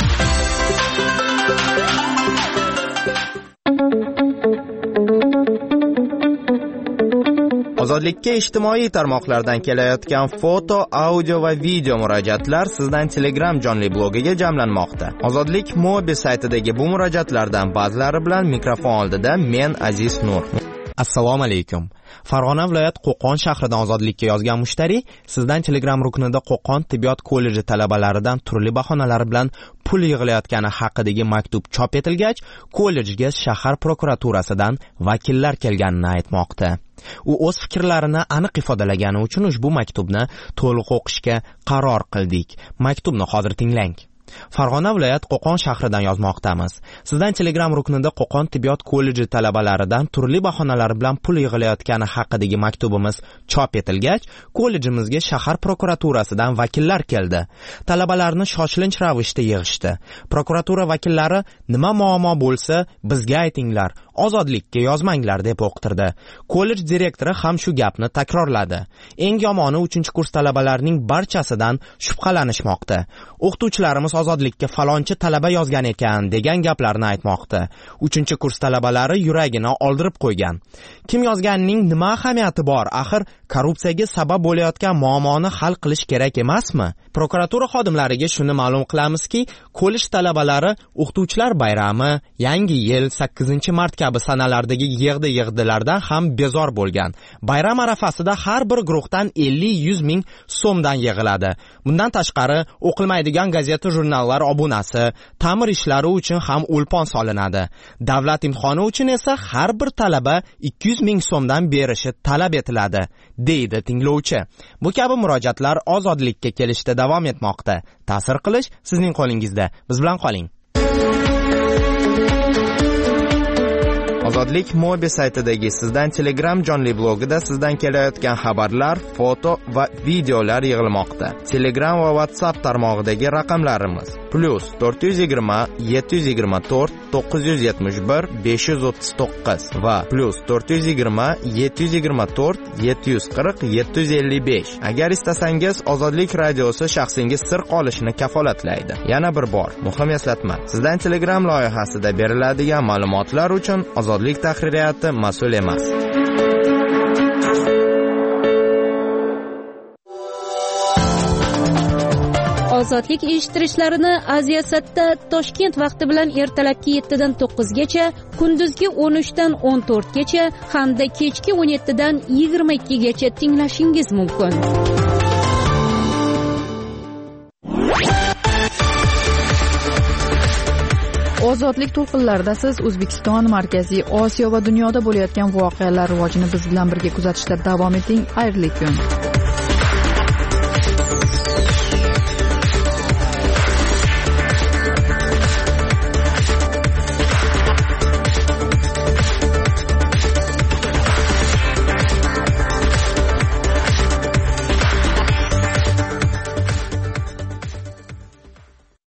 Ozodlikka ijtimoiy tarmoqlardan kelayotgan foto, audio va video murojaatlar sizdan Telegram jonli blogiga jamlanmoqda. Ozodlik mobil saytidagi bu murojaatlardan ba'zilari bilan mikrofon oldida men Aziz Nur. Assalomu alaykum. Farg'ona viloyat Qo'qon shahridan Ozodlikka yozgan mushtariy sizdan Telegram ruknida Qo'qon tibbiyot kolleji talabalaridan turli bahonalar bilan pul yig'ilayotgani haqidagi maktub chop etilgach, kollejga shahar prokuraturasidan vakillar kelganini aytmoqda. U o'z fikrlarini aniq ifodalagani uchun ushbu maktubni to'liq o'qishga qaror qildik. Maktubni hozir tinglang. Farg'ona viloyat Qo'qon shahridan yozmoqdamiz. Sizdan Telegram ruknida Qo'qon tibbiyot kolleji talabalaridan turli bahonalar bilan pul yig'ilayotgani haqidagi maktubimiz chop etilgach, kollejimizga shahar prokuraturasidan vakillar keldi. Talabalarni shoshilinch ravishda yig'ishdi. Prokuratura vakillari nima muammo bo'lsa, bizga aytinglar, Ozodlikka yozmanglar deb o'qtirdi. Kollej direktori ham shu gapni takrorladi. Eng yomoni 3-kurs talabalarining barchasidan shubhalanishmoqda. O'qituvchilarimiz Ozodlikka falonchi talaba yozgan ekan degan gaplarni aytmoqda. 3-kurs talabalari yuragini oldirib qo'ygan. Kim yozganining nima ahamiyati bor? Axir korrupsiyaga sabab bo'layotgan muammoni hal qilish kerak emasmi? Prokuratura xodimlariga shuni ma'lum qilamizki, kollej talabalari o'qituvchilar bayrami, yangi yil, 8-mart kabi sanalardagi yig'di-yig'dilardan ham bezor bo'lgan. Bayram arafasida har bir guruhdan 50-100 ming so'mdan yig'iladi. Bundan tashqari, o'qilmaydigan gazeta jurnallar obunasi, ta'mir ishlari uchun ham ulpon solinadi. Davlat imtihoni uchun esa har bir talaba 200 ming so'mdan berishi talab etiladi, deydi tinglovchi. Bu kabi murojaatlar Ozodlikka kelishda davom etmoqda. Ta'sir qilish sizning qo'lingizda. Biz bilan qoling. Ozodlik Mobi saytidagi Sizdan Telegram jonli blogida sizdan kelayotgan xabarlar, foto va videolar yig'ilmoqda. Telegram va WhatsApp tarmog'idagi raqamlarimiz +420 724 971 539 va +420 724 740 755. Agar istasangiz, Ozodlik radiosi shaxsingiz sir qolishini kafolatlaydi. Yana bir bor, muhim eslatma. Sizdan Telegram loyihasida beriladigan ma'lumotlar uchun Ozodlik tahririyati mas'ul emas. Ozodlik eshittirishlarini Aziya-Satda Toshkent vaqti bilan ertalabki 7 dan 9 gacha, kunduzgi 13 dan 14 gacha hamda kechki 17 dan 22 gacha tinglashingiz mumkin. Ozodlik to'lqinlarida siz O'zbekiston, Markaziy Osiyo va dunyoda bo'layotgan voqealar rivojini biz bilan birga kuzatishda davom eting. Xayrli kun.